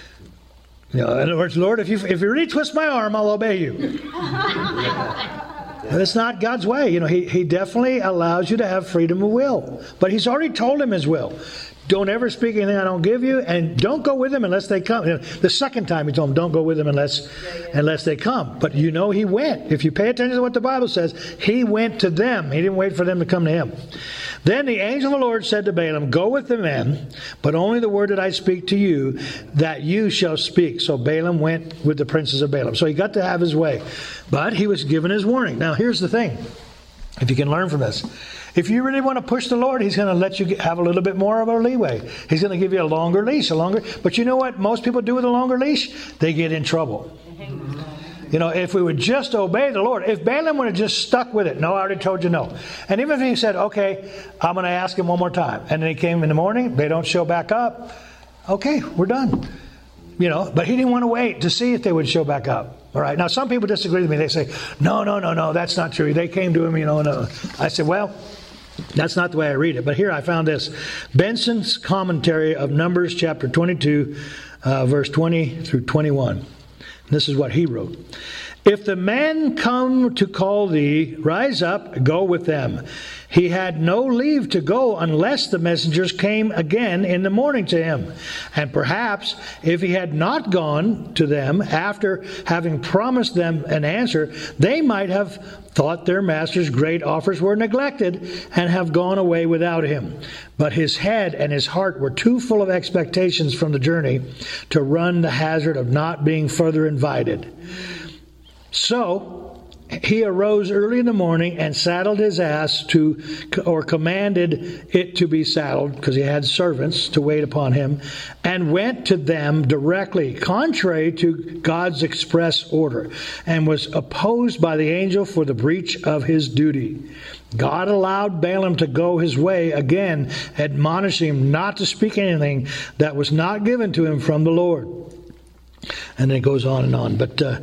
You know, in other words, Lord, if you if you really twist my arm, I'll obey you. That's not God's way. You know, he, he definitely allows you to have freedom of will. But he's already told him his will. Don't ever speak anything I don't give you, and don't go with them unless they come. You know, the second time he told them, don't go with them unless yeah, yeah. unless they come. But you know he went. If you pay attention to what the Bible says, he went to them. He didn't wait for them to come to him. Then the angel of the Lord said to Balaam, go with the men, but only the word that I speak to you, that you shall speak. So Balaam went with the princes of Balaam. So he got to have his way. But he was given his warning. Now here's the thing, if you can learn from this. If you really want to push the Lord, he's going to let you get, have a little bit more of a leeway. He's going to give you a longer leash, a longer. But you know what most people do with a longer leash? They get in trouble. You know, if we would just obey the Lord, if Balaam would have just stuck with it, no, I already told you no. And even if he said, okay, I'm going to ask him one more time. And then he came in the morning, they don't show back up. Okay, we're done. You know, but he didn't want to wait to see if they would show back up. All right. Now, some people disagree with me. They say, no, no, no, no, that's not true. They came to him, you know. And, uh, I said, well, that's not the way I read it. But here I found this. Benson's commentary of Numbers chapter twenty-two, uh, verse twenty through twenty-one. And this is what he wrote. If the men come to call thee, rise up, go with them. He had no leave to go unless the messengers came again in the morning to him. And perhaps if he had not gone to them after having promised them an answer, they might have thought their master's great offers were neglected and have gone away without him. But his head and his heart were too full of expectations from the journey to run the hazard of not being further invited. So he arose early in the morning and saddled his ass to, or commanded it to be saddled, because he had servants to wait upon him, and went to them directly, contrary to God's express order, and was opposed by the angel for the breach of his duty. God allowed Balaam to go his way again, admonishing him not to speak anything that was not given to him from the Lord. And then it goes on and on. But uh,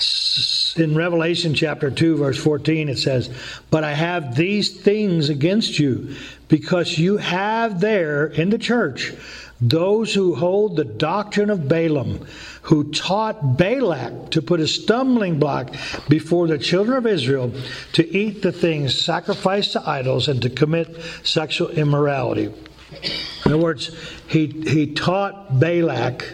in Revelation chapter two, verse fourteen, it says, but I have these things against you, because you have there in the church those who hold the doctrine of Balaam, who taught Balak to put a stumbling block before the children of Israel, to eat the things sacrificed to idols and to commit sexual immorality. In other words, he, he taught Balak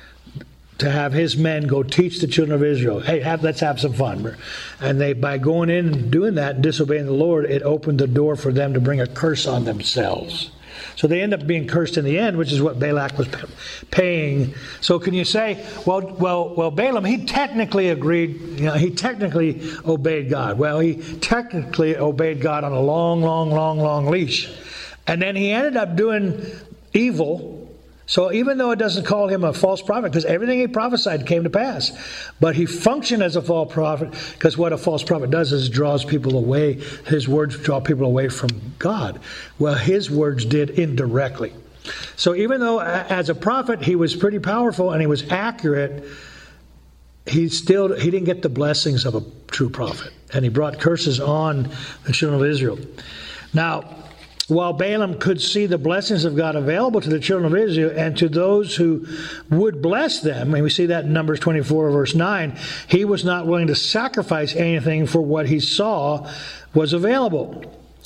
to have his men go teach the children of Israel, hey, have, let's have some fun. And they, by going in and doing that and disobeying the Lord, it opened the door for them to bring a curse on themselves. So they end up being cursed in the end, which is what Balak was paying. So can you say, well, well, well, Balaam, he technically agreed, you know, he technically obeyed God. Well, he technically obeyed God on a long, long, long, long leash. And then he ended up doing evil. So even though it doesn't call him a false prophet, because everything he prophesied came to pass, but he functioned as a false prophet, because what a false prophet does is draws people away. His words draw people away from God. Well, his words did indirectly. So even though as a prophet he was pretty powerful and he was accurate, he still he didn't get the blessings of a true prophet, and he brought curses on the children of Israel. Now, while Balaam could see the blessings of God available to the children of Israel and to those who would bless them, and we see that in Numbers twenty-four, verse nine, he was not willing to sacrifice anything for what he saw was available.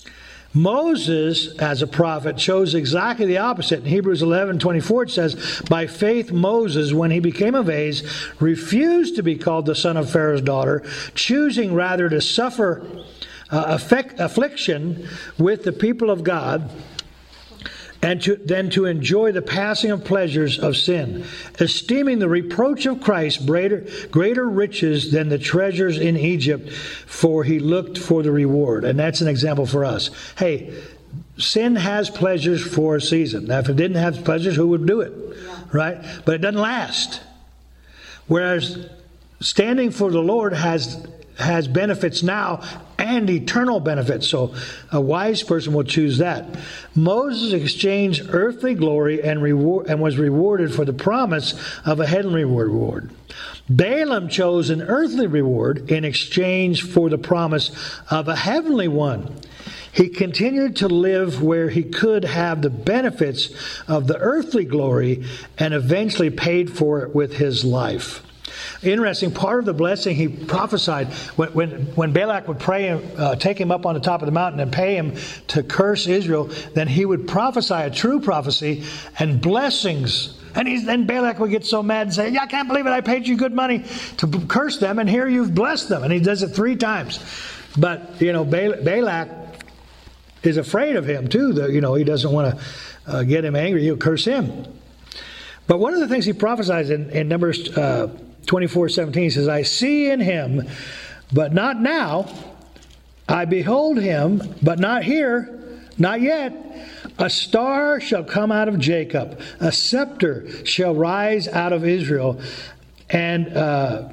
Moses, as a prophet, chose exactly the opposite. In Hebrews eleven twenty-four, it says, by faith Moses, when he became of age, refused to be called the son of Pharaoh's daughter, choosing rather to suffer Uh, affect, affliction with the people of God, and to, then to enjoy the passing of pleasures of sin, esteeming the reproach of Christ greater, greater riches than the treasures in Egypt, for he looked for the reward. And that's an example for us. Hey, sin has pleasures for a season. Now, if it didn't have pleasures, who would do it? Yeah. Right? But it doesn't last. Whereas standing for the Lord has has benefits now and eternal benefits. So a wise person will choose that. Moses exchanged earthly glory and reward and was rewarded for the promise of a heavenly reward. Balaam chose an earthly reward in exchange for the promise of a heavenly one. He continued to live where he could have the benefits of the earthly glory and eventually paid for it with his life. Interesting, part of the blessing he prophesied, when when, when Balak would pray him, uh, take him up on the top of the mountain and pay him to curse Israel, then he would prophesy a true prophecy and blessings. And he's, then Balak would get so mad and say, yeah, I can't believe it, I paid you good money to b- curse them, and here you've blessed them. And he does it three times. But, you know, Bal- Balak is afraid of him too. The, you know, he doesn't want to uh, get him angry. He'll curse him. But one of the things he prophesies in, in Numbers uh, twenty-four seventeen, he says, I see in him, but not now. I behold him, but not here, not yet. A star shall come out of Jacob. A scepter shall rise out of Israel. And uh,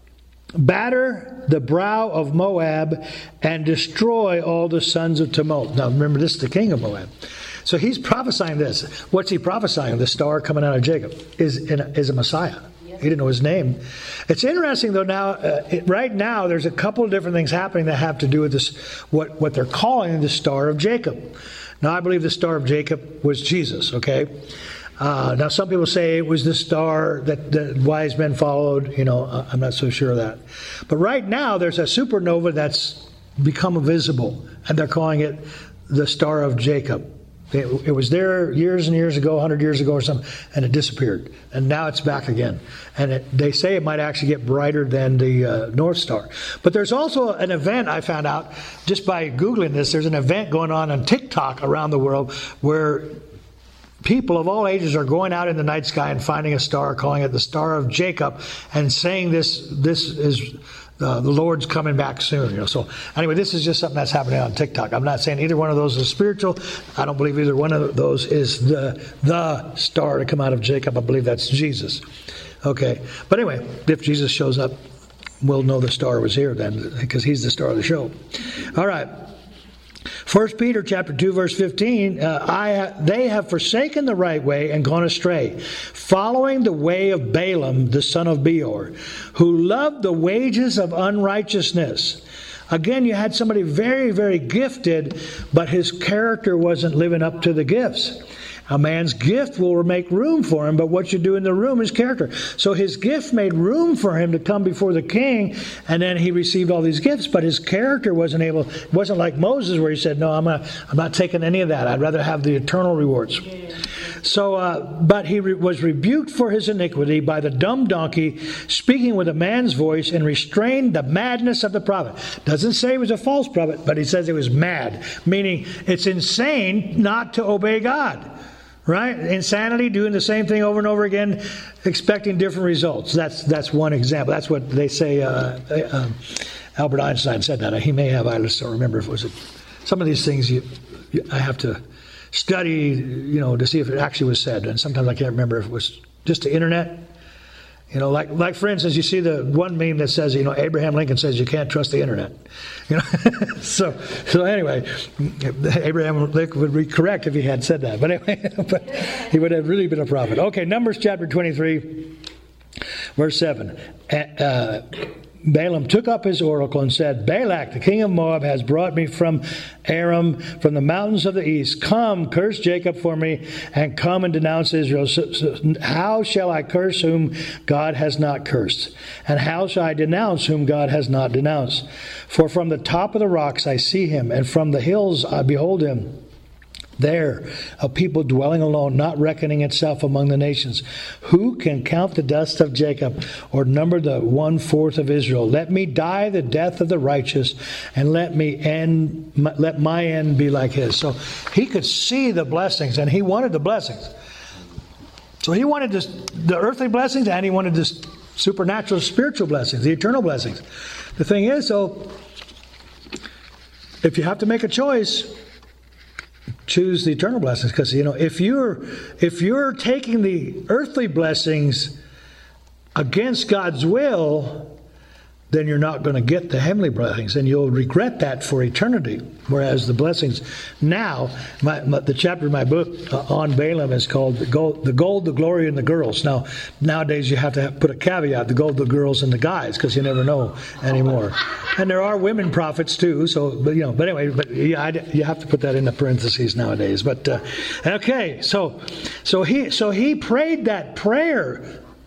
batter the brow of Moab and destroy all the sons of Tumult. Now remember, this is the king of Moab. So he's prophesying this. What's he prophesying? The star coming out of Jacob is, is a Messiah. He didn't know his name. It's interesting, though, now, uh, it, right now, there's a couple of different things happening that have to do with this, what, what they're calling the Star of Jacob. Now, I believe the Star of Jacob was Jesus, okay? Uh, now, some people say it was the star that the wise men followed. You know, I'm not so sure of that. But right now, there's a supernova that's become visible, and they're calling it the Star of Jacob. It, it was there years and years ago, one hundred years ago or something, and it disappeared. And now it's back again. And it, they say it might actually get brighter than the uh, North Star. But there's also an event I found out just by Googling this. There's an event going on on TikTok around the world where people of all ages are going out in the night sky and finding a star, calling it the Star of Jacob, and saying this this is uh, the Lord's coming back soon. You know. So anyway, this is just something that's happening on TikTok. I'm not saying either one of those is spiritual. I don't believe either one of those is the the star to come out of Jacob. I believe that's Jesus. Okay, but anyway, if Jesus shows up, we'll know the star was here then, because he's the star of the show. All right. First Peter chapter two, verse fifteen, uh, I, they have forsaken the right way and gone astray, following the way of Balaam, the son of Beor, who loved the wages of unrighteousness. Again, you had somebody very, very gifted, but his character wasn't living up to the gifts. A man's gift will make room for him, but what you do in the room is character. So his gift made room for him to come before the king, and then he received all these gifts, but his character wasn't able, it wasn't like Moses where he said, no, I'm not, I'm not taking any of that. I'd rather have the eternal rewards. So, uh, but he re- was rebuked for his iniquity by the dumb donkey, speaking with a man's voice, and restrained the madness of the prophet. Doesn't say he was a false prophet, but he says he was mad, meaning it's insane not to obey God. Right? Insanity, doing the same thing over and over again, expecting different results. That's that's one example. That's what they say. Uh, uh, Albert Einstein said that. He may have. I just don't remember if it was. A, some of these things you, you, I have to study, you know, to see if it actually was said. And sometimes I can't remember if it was just the internet. You know, like like for instance, you see the one meme that says, you know, Abraham Lincoln says you can't trust the internet. You know, so so anyway, Abraham Lincoln would be correct if he had said that. But anyway, but he would have really been a prophet. Okay, Numbers chapter twenty-three, verse seven. Uh, Balaam took up his oracle and said, Balak, the king of Moab, has brought me from Aram, from the mountains of the east. Come, curse Jacob for me, and come and denounce Israel. So, so how shall I curse whom God has not cursed? And how shall I denounce whom God has not denounced? For from the top of the rocks I see him, and from the hills I behold him. There, a people dwelling alone, not reckoning itself among the nations. Who can count the dust of Jacob, or number the one-fourth of Israel? Let me die the death of the righteous, and let me end. Let my end be like his. So he could see the blessings, and he wanted the blessings. So he wanted this, the earthly blessings, and he wanted this supernatural, spiritual blessings, the eternal blessings. The thing is, so if you have to make a choice, choose the eternal blessings, because you know if you're if you're taking the earthly blessings against God's will, then you're not going to get the heavenly blessings, and you'll regret that for eternity. Whereas the blessings now, my, my, the chapter of my book uh, on Balaam is called the gold, the gold, the glory, and the girls. Now nowadays you have to have, put a caveat: the gold, the girls, and the guys, because you never know anymore. And there are women prophets too. So, but you know, but anyway, but yeah, I, you have to put that in the parentheses nowadays. But uh, okay, so so he so he prayed that prayer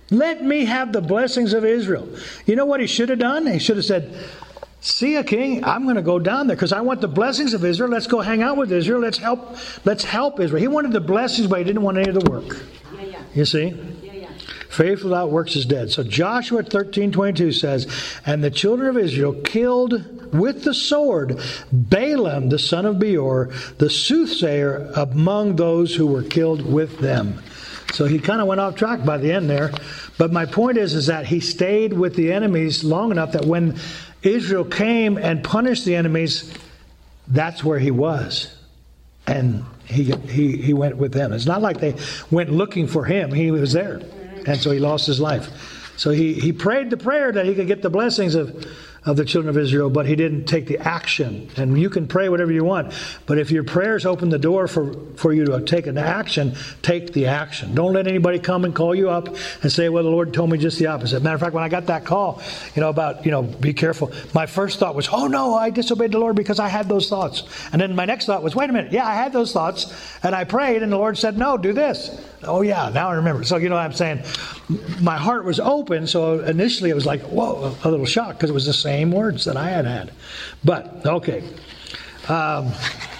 Let me have the blessings of Israel. You know what he should have done? He should have said, see a king, I'm going to go down there because I want the blessings of Israel. Let's go hang out with Israel. Let's help Let's help Israel. He wanted the blessings, but he didn't want any of the work.
Yeah, yeah.
You see?
Yeah, yeah.
Faith without works is dead. So Joshua thirteen twenty-two says, and the children of Israel killed with the sword Balaam the son of Beor, the soothsayer, among those who were killed with them. So he kind of went off track by the end there. But my point is, is that he stayed with the enemies long enough that when Israel came and punished the enemies, that's where he was. And he he he went with them. It's not like they went looking for him. He was there. And so he lost his life. So he, he prayed the prayer that he could get the blessings of, of the children of Israel, but he didn't take the action. And you can pray whatever you want, but if your prayers open the door for, for you to take an action, take the action. Don't let anybody come and call you up and say, well, the Lord told me just the opposite. Matter of fact, when I got that call, you know, about, you know, be careful, my first thought was, oh no, I disobeyed the Lord because I had those thoughts. And then my next thought was, wait a minute, yeah, I had those thoughts, and I prayed, and the Lord said, no, do this. Oh yeah, now I remember. So, you know what I'm saying? My heart was open, so initially it was like, whoa, a little shock, because it was the same words that I had had. But, okay. Um,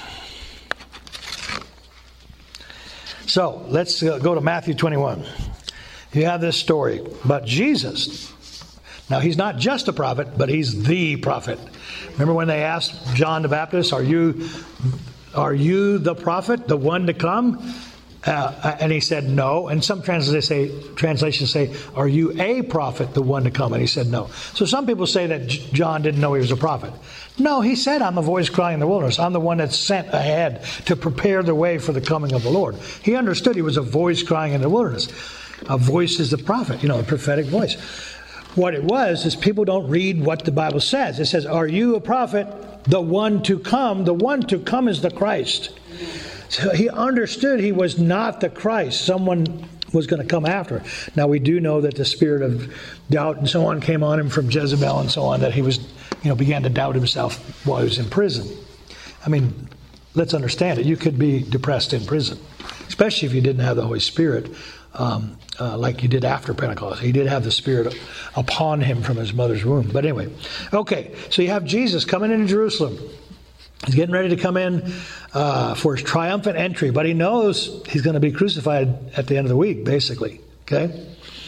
so, let's uh, go to Matthew twenty-one. You have this story about Jesus. Now, he's not just a prophet, but he's the prophet. Remember when they asked John the Baptist, are you, are you the prophet, the one to come? Uh, and he said no. And some translations say, translations say, are you a prophet, the one to come? And he said no. So some people say that John didn't know he was a prophet. No, he said, I'm a voice crying in the wilderness. I'm the one that's sent ahead to prepare the way for the coming of the Lord. He understood he was a voice crying in the wilderness. A voice is the prophet, you know, a prophetic voice. What it was is people don't read what the Bible says. It says, are you a prophet, the one to come? The one to come is the Christ. So he understood he was not the Christ. Someone was going to come after. Now we do know that the spirit of doubt and so on came on him from Jezebel and so on, that he was, you know, began to doubt himself while he was in prison. I mean, let's understand it. You could be depressed in prison, especially if you didn't have the Holy Spirit, um, uh, like you did after Pentecost. He did have the Spirit upon him from his mother's womb. But anyway, okay, so you have Jesus coming into Jerusalem. He's getting ready to come in uh, for his triumphant entry, but he knows he's going to be crucified at the end of the week, basically. Okay?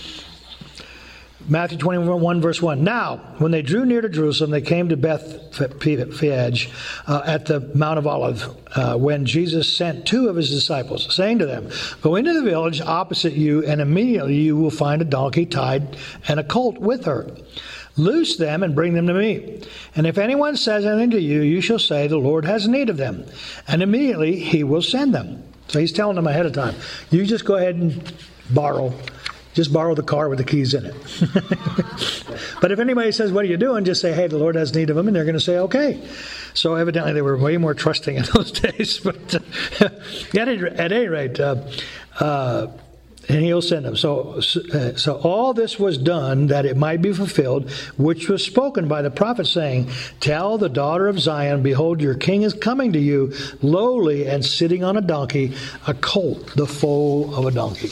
Matthew twenty-one, verse one. Now, when they drew near to Jerusalem, they came to Bethphage uh, at the Mount of Olives, uh, when Jesus sent two of his disciples, saying to them, go into the village opposite you, and immediately you will find a donkey tied and a colt with her. Loose them and bring them to me. And if anyone says anything to you, you shall say, the Lord has need of them. And immediately he will send them. So he's telling them ahead of time. You just go ahead and borrow. Just borrow the car with the keys in it. But if anybody says, what are you doing? Just say, hey, the Lord has need of them. And they're going to say, okay. So evidently they were way more trusting in those days. But uh, at, at any rate, uh, uh, and he'll send them. So, uh, so all this was done that it might be fulfilled, which was spoken by the prophet, saying, tell the daughter of Zion, behold, your king is coming to you, lowly and sitting on a donkey, a colt, the foal of a donkey.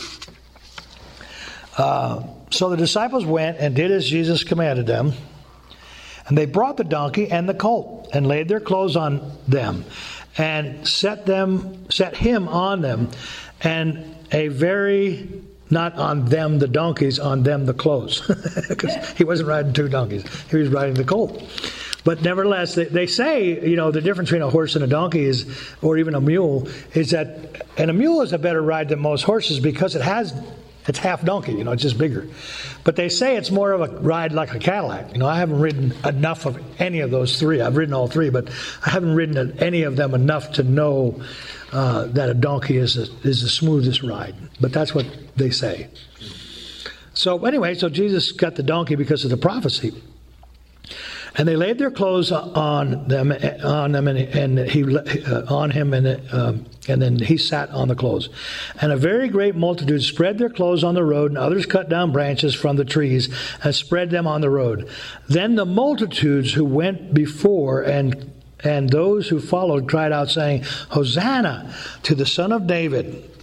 Uh, so the disciples went and did as Jesus commanded them. And they brought the donkey and the colt and laid their clothes on them and set them, set him on them. And a very, not on them the donkeys, on them the clothes. Because he wasn't riding two donkeys. He was riding the colt. But nevertheless, they, they say, you know, the difference between a horse and a donkey is, or even a mule, is that, and a mule is a better ride than most horses because it has, it's half donkey, you know, it's just bigger. But they say it's more of a ride like a Cadillac. You know, I haven't ridden enough of any of those three. I've ridden all three, but I haven't ridden any of them enough to know uh, that a donkey is a, is the smoothest ride. But that's what they say. So anyway, so Jesus got the donkey because of the prophecy. And they laid their clothes on them, on them, and, and he uh, on him, and um, and then he sat on the clothes. And a very great multitude spread their clothes on the road, and others cut down branches from the trees and spread them on the road. Then the multitudes who went before and and those who followed cried out, saying, Hosanna to the Son of David.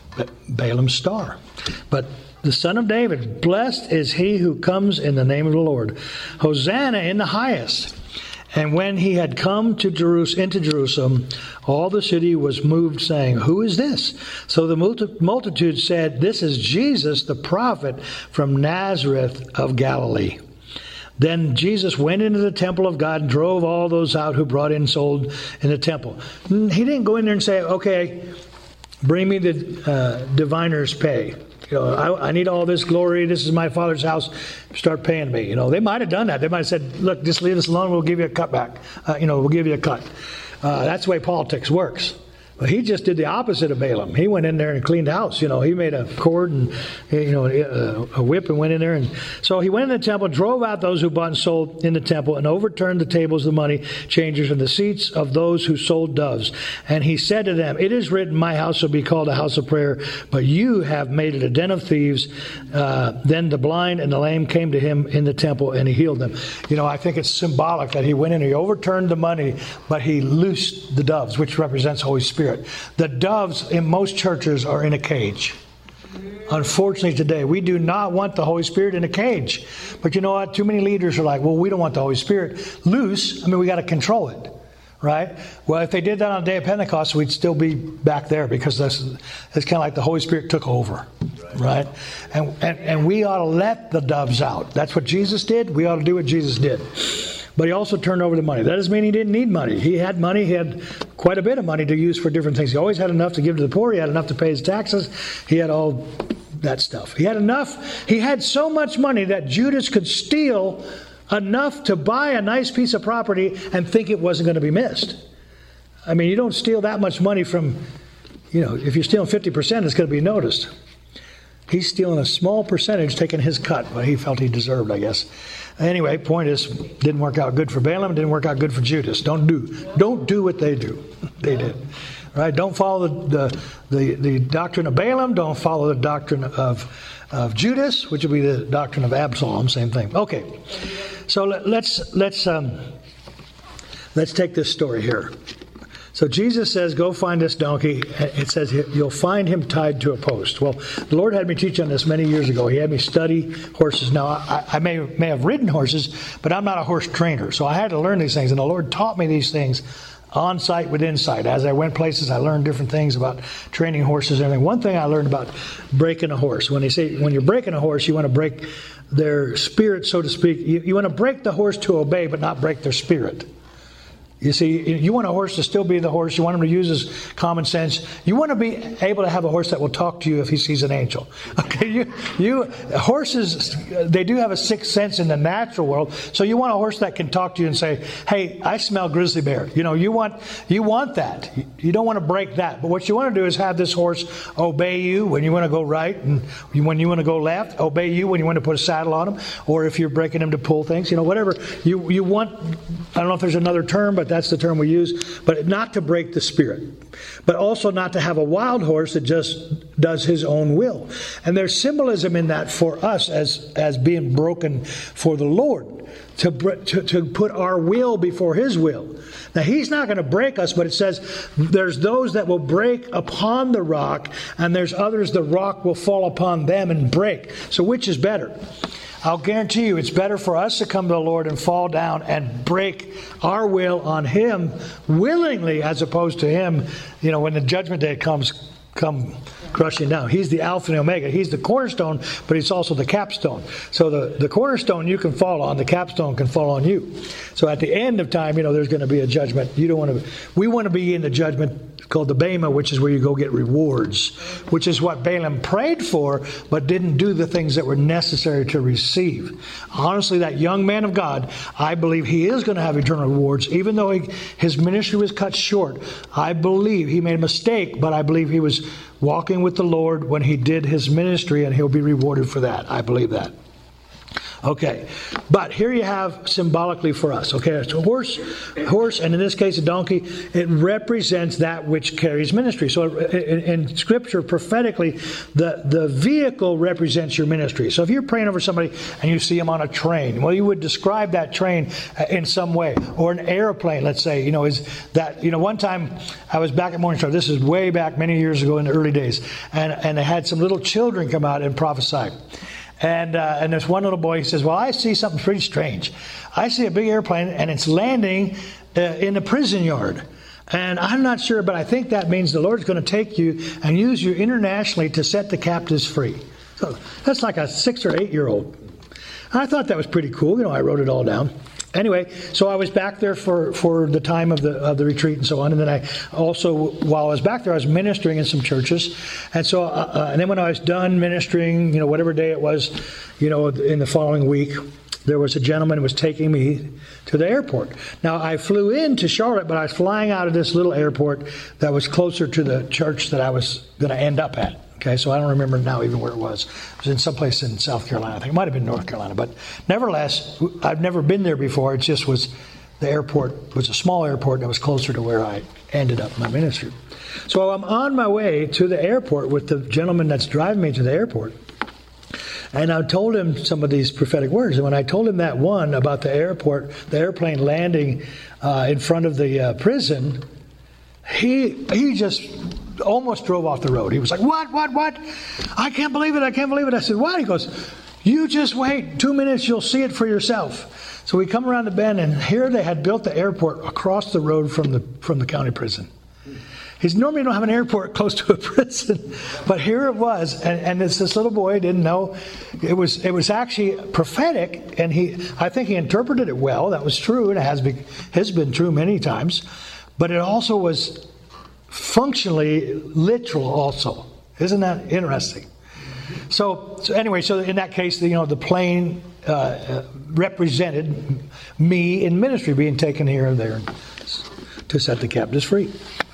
Balaam's star. But the Son of David, blessed is he who comes in the name of the Lord. Hosanna in the highest. And when he had come to Jerusalem, into Jerusalem, all the city was moved, saying, Who is this? So the multitude said, This is Jesus, the prophet from Nazareth of Galilee. Then Jesus went into the temple of God and drove all those out who brought in sold in the temple. He didn't go in there and say, okay, bring me the uh, diviner's pay. You know, I, I need all this glory. This is my Father's house. Start paying me. You know, they might have done that. They might have said, look, just leave us alone. We'll give you a cut back. Uh, you know, we'll give you a cut. Uh, that's the way politics works. But he just did the opposite of Balaam. He went in there and cleaned house. You know, he made a cord and, you know, a whip and went in there. And so he went in the temple, drove out those who bought and sold in the temple, and overturned the tables of the money changers and the seats of those who sold doves. And he said to them, It is written, my house will be called a house of prayer, but you have made it a den of thieves. Uh, then the blind and the lame came to him in the temple, and he healed them. You know, I think it's symbolic that he went in and he overturned the money, but he loosed the doves, which represents Holy Spirit. The doves in most churches are in a cage. Unfortunately today, we do not want the Holy Spirit in a cage. But you know what? Too many leaders are like, well, we don't want the Holy Spirit loose. I mean, we got to control it. Right? Well, if they did that on the day of Pentecost, we'd still be back there because that's it's kind of like the Holy Spirit took over. Right? And, and, and we ought to let the doves out. That's what Jesus did. We ought to do what Jesus did. But he also turned over the money. That doesn't mean he didn't need money. He had money. He had quite a bit of money to use for different things. He always had enough to give to the poor. He had enough to pay his taxes. He had all that stuff. He had enough. He had so much money that Judas could steal enough to buy a nice piece of property and think it wasn't going to be missed. I mean, you don't steal that much money from, you know, if you're stealing fifty percent, it's going to be noticed. He's stealing a small percentage, taking his cut, but he felt he deserved, I guess. Anyway, point is, didn't work out good for Balaam, didn't work out good for Judas. Don't do, don't do what they do. They did. Right? Don't follow the, the, the, the doctrine of Balaam. Don't follow the doctrine of, of Judas, which would be the doctrine of Absalom. Same thing. Okay. So let, let's, let's, um, let's take this story here. So Jesus says, go find this donkey. It says you'll find him tied to a post. Well, the Lord had me teach on this many years ago. He had me study horses. Now, I, I may, may have ridden horses, but I'm not a horse trainer. So I had to learn these things. And the Lord taught me these things on site with insight. As I went places, I learned different things about training horses and everything. One thing I learned about breaking a horse. When they say, when you're breaking a horse, you want to break their spirit, so to speak. You, you want to break the horse to obey, but not break their spirit. You see, you want a horse to still be the horse. You want him to use his common sense. You want to be able to have a horse that will talk to you if he sees an angel. Okay, you, you horses, they do have a sixth sense in the natural world. So you want a horse that can talk to you and say, "Hey, I smell grizzly bear." You know, you want you want that. You don't want to break that. But what you want to do is have this horse obey you when you want to go right, and when you want to go left, obey you when you want to put a saddle on him, or if you're breaking him to pull things. You know, whatever you you want. I don't know if there's another term, but that's the term we use, but not to break the spirit, but also not to have a wild horse that just does his own will. And there's symbolism in that for us as, as being broken for the Lord, to, to, to put our will before his will. Now, he's not going to break us, but it says there's those that will break upon the rock, and there's others the rock will fall upon them and break. So which is better? I'll guarantee you it's better for us to come to the Lord and fall down and break our will on him willingly, as opposed to him, you know, when the judgment day comes, come crushing down. He's the Alpha and Omega. He's the cornerstone, but he's also the capstone. So the, the cornerstone you can fall on, the capstone can fall on you. So at the end of time, you know, there's going to be a judgment. You don't want to, we want to be in the judgment called the Bema, which is where you go get rewards, which is what Balaam prayed for, but didn't do the things that were necessary to receive. Honestly, that young man of God, I believe he is going to have eternal rewards, even though he, his ministry was cut short. I believe he made a mistake, but I believe he was walking with the Lord when he did his ministry, and he'll be rewarded for that. I believe that. Okay, but here you have symbolically for us. Okay, it's a horse, horse, and in this case a donkey. It represents that which carries ministry. So in, in Scripture, prophetically, the, the vehicle represents your ministry. So if you're praying over somebody and you see them on a train, well, you would describe that train in some way. Or an airplane, let's say, you know, is that, you know, one time I was back at Morning Star. This is way back many years ago in the early days. And, and they had some little children come out and prophesy. And uh, and there's one little boy, he says, well, I see something pretty strange. I see a big airplane and it's landing uh, in a prison yard. And I'm not sure, but I think that means the Lord's going to take you and use you internationally to set the captives free. So that's like a six or eight year old. I thought that was pretty cool. You know, I wrote it all down. Anyway, so I was back there for, for the time of the of the retreat and so on. And then I also, while I was back there, I was ministering in some churches. And so, uh, uh, and then when I was done ministering, you know, whatever day it was, you know, in the following week, there was a gentleman who was taking me to the airport. Now, I flew into Charlotte, but I was flying out of this little airport that was closer to the church that I was going to end up at. Okay, so I don't remember now even where it was. It was in someplace in South Carolina. I think it might have been North Carolina. But nevertheless, I've never been there before. It just was, the airport was a small airport that was closer to where I ended up my ministry. So I'm on my way to the airport with the gentleman that's driving me to the airport. And I told him some of these prophetic words. And when I told him that one about the airport, the airplane landing uh, in front of the uh, prison, he he just almost drove off the road. He was like, what, what, what? I can't believe it. I can't believe it. I said, what? He goes, you just wait. Two minutes, you'll see it for yourself. So we come around the bend, and here they had built the airport across the road from the from the county prison. He's normally don't have an airport close to a prison, but here it was, and, and this this little boy didn't know. It was it was actually prophetic, and he I think he interpreted it well. That was true, and it has been has been true many times, but it also was functionally literal also. Isn't that interesting? So, so anyway, so in that case, you know, the plane uh, represented me in ministry being taken here and there to set the captives free.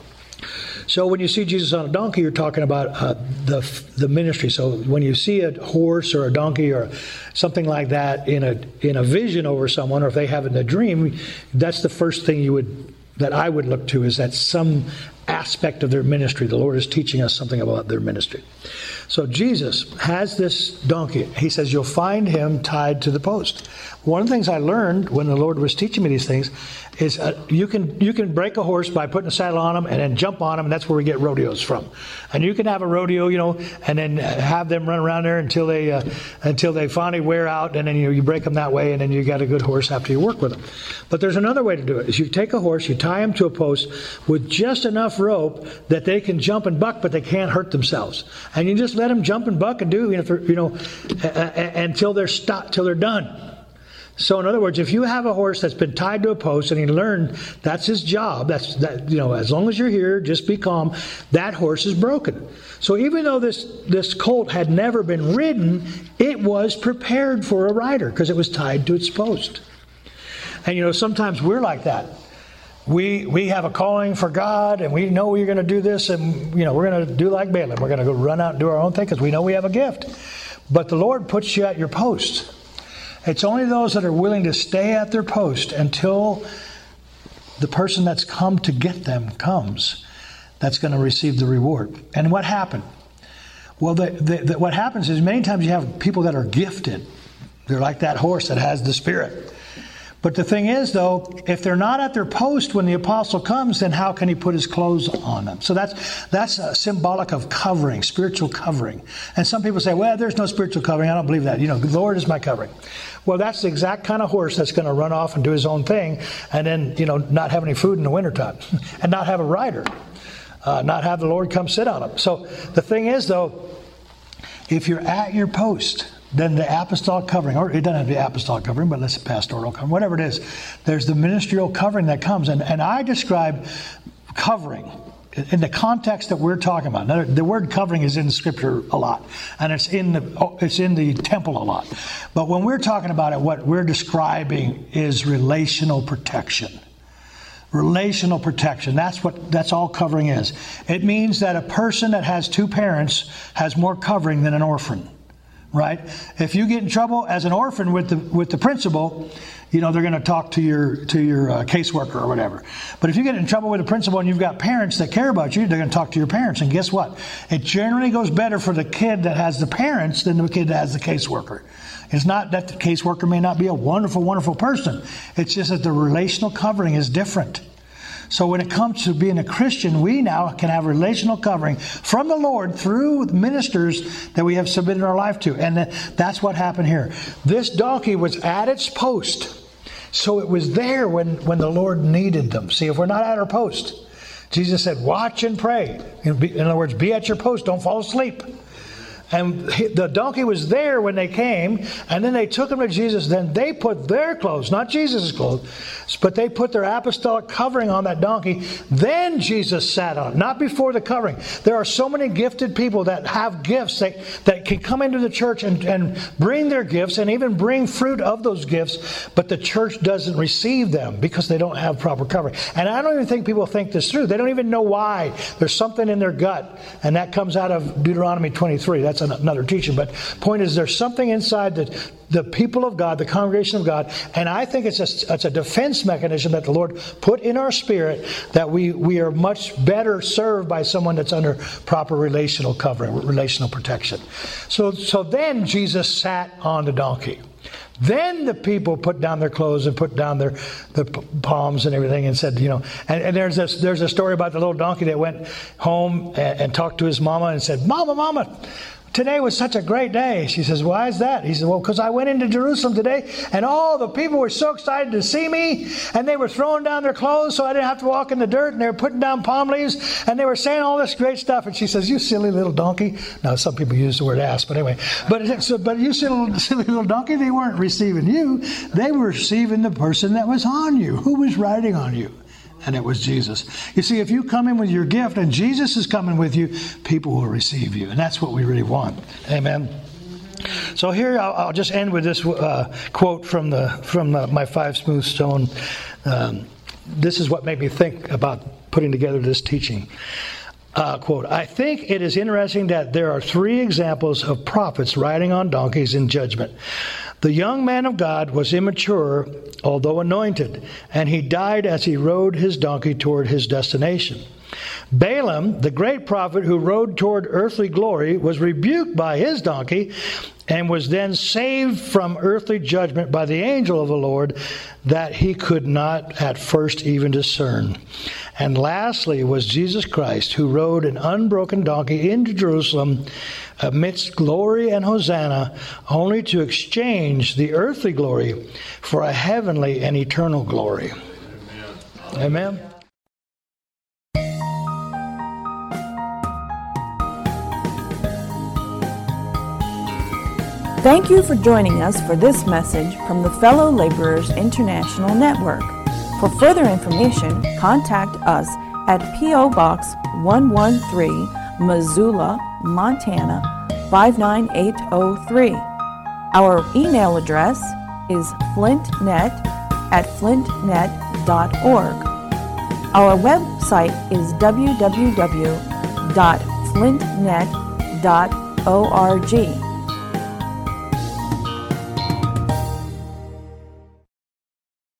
So when you see Jesus on a donkey, you're talking about uh, the the ministry. So when you see a horse or a donkey or something like that in a in a vision over someone, or if they have it in a dream, that's the first thing you would that I would look to, is that some aspect of their ministry. The Lord is teaching us something about their ministry. So Jesus has this donkey. He says, you'll find him tied to the post. One of the things I learned when the Lord was teaching me these things is uh, you can you can break a horse by putting a saddle on him and then jump on him, and that's where we get rodeos from. And you can have a rodeo, you know, and then have them run around there until they uh, until they finally wear out, and then you know, you break them that way, and then you got a good horse after you work with them. But there's another way to do it. Is you take a horse, you tie him to a post with just enough rope that they can jump and buck, but they can't hurt themselves. And you just let them jump and buck and do, you know, for, you know uh, uh, until they're stopped, till they're done. So in other words, if you have a horse that's been tied to a post and he learned that's his job, that's that, you know, as long as you're here, just be calm, that horse is broken. So even though this, this colt had never been ridden, it was prepared for a rider because it was tied to its post. And you know, sometimes we're like that. We we have a calling for God, and we know we're going to do this, and you know, we're going to do like Balaam. We're going to go run out and do our own thing because we know we have a gift. But the Lord puts you at your post. It's only those that are willing to stay at their post until the person that's come to get them comes that's going to receive the reward. And what happened? Well, the, the, the, what happens is many times you have people that are gifted. They're like that horse that has the Spirit. But the thing is, though, if they're not at their post when the apostle comes, then how can he put his clothes on them? So that's that's a symbolic of covering, spiritual covering. And some people say, well, there's no spiritual covering. I don't believe that. You know, the Lord is my covering. Well, that's the exact kind of horse that's going to run off and do his own thing and then, you know, not have any food in the wintertime and not have a rider, uh, not have the Lord come sit on him. So the thing is, though, if you're at your post, then the apostolic covering, or it doesn't have to be apostolic covering, but let's say pastoral covering, whatever it is, there's the ministerial covering that comes. And, and I describe covering in the context that we're talking about. Now, the word covering is in Scripture a lot, and it's in the it's in the temple a lot. But when we're talking about it, what we're describing is relational protection. Relational protection. That's what that's all covering is. It means that a person that has two parents has more covering than an orphan. right? If you get in trouble as an orphan with the with the principal, you know, they're going to talk to your to your uh, caseworker or whatever. But if you get in trouble with the principal and you've got parents that care about you, they're going to talk to your parents. And guess what? It generally goes better for the kid that has the parents than the kid that has the caseworker. It's not that the caseworker may not be a wonderful, wonderful person. It's just that the relational covering is different. So when it comes to being a Christian, we now can have relational covering from the Lord through ministers that we have submitted our life to. And that's what happened here. This donkey was at its post. So it was there when, when the Lord needed them. See, if we're not at our post, Jesus said, watch and pray. In other words, be at your post. Don't fall asleep. And the donkey was there when they came, and then they took him to Jesus. Then they put their clothes, not Jesus' clothes, but they put their apostolic covering on that donkey. Then Jesus sat on it, not before the covering. There are so many gifted people that have gifts that, that can come into the church and, and bring their gifts and even bring fruit of those gifts, but the church doesn't receive them because they don't have proper covering. And I don't even think people think this through. They don't even know why. There's something in their gut, and that comes out of Deuteronomy twenty-three. That's another teaching, but point is there's something inside the, the people of God, the congregation of God, and I think it's a, it's a defense mechanism that the Lord put in our spirit that we, we are much better served by someone that's under proper relational covering, relational protection. So, so then Jesus sat on the donkey. Then the people put down their clothes and put down their, their palms and everything and said, you know, and, and there's this, there's a story about the little donkey that went home and, and talked to his mama and said, Mama, Mama, today was such a great day. She says, why is that? He said, well, because I went into Jerusalem today and all the people were so excited to see me and they were throwing down their clothes so I didn't have to walk in the dirt, and they were putting down palm leaves and they were saying all this great stuff. And she says, you silly little donkey. Now, some people use the word ass, but anyway. But, so, but you silly, silly little donkey, they weren't receiving you. They were receiving the person that was on you. Who was riding on you? And it was Jesus. You see, if you come in with your gift and Jesus is coming with you, people will receive you. And that's what we really want. Amen. So here I'll, I'll just end with this uh, quote from the from the, my Five Smooth Stone. Um, this is what made me think about putting together this teaching. Uh, quote, I think it is interesting that there are three examples of prophets riding on donkeys in judgment. The young man of God was immature, although anointed, and he died as he rode his donkey toward his destination. Balaam, the great prophet who rode toward earthly glory, was rebuked by his donkey and was then saved from earthly judgment by the angel of the Lord that he could not at first even discern. And lastly was Jesus Christ, who rode an unbroken donkey into Jerusalem amidst glory and Hosanna, only to exchange the earthly glory for a heavenly and eternal glory. Amen. Amen.
Thank you for joining us for this message from the Fellow Laborers International Network. For further information, contact us at P O. Box one one three, Missoula, Montana five nine eight oh three. Our email address is flintnet at flintnet dot org. Our website is w w w dot flintnet dot org.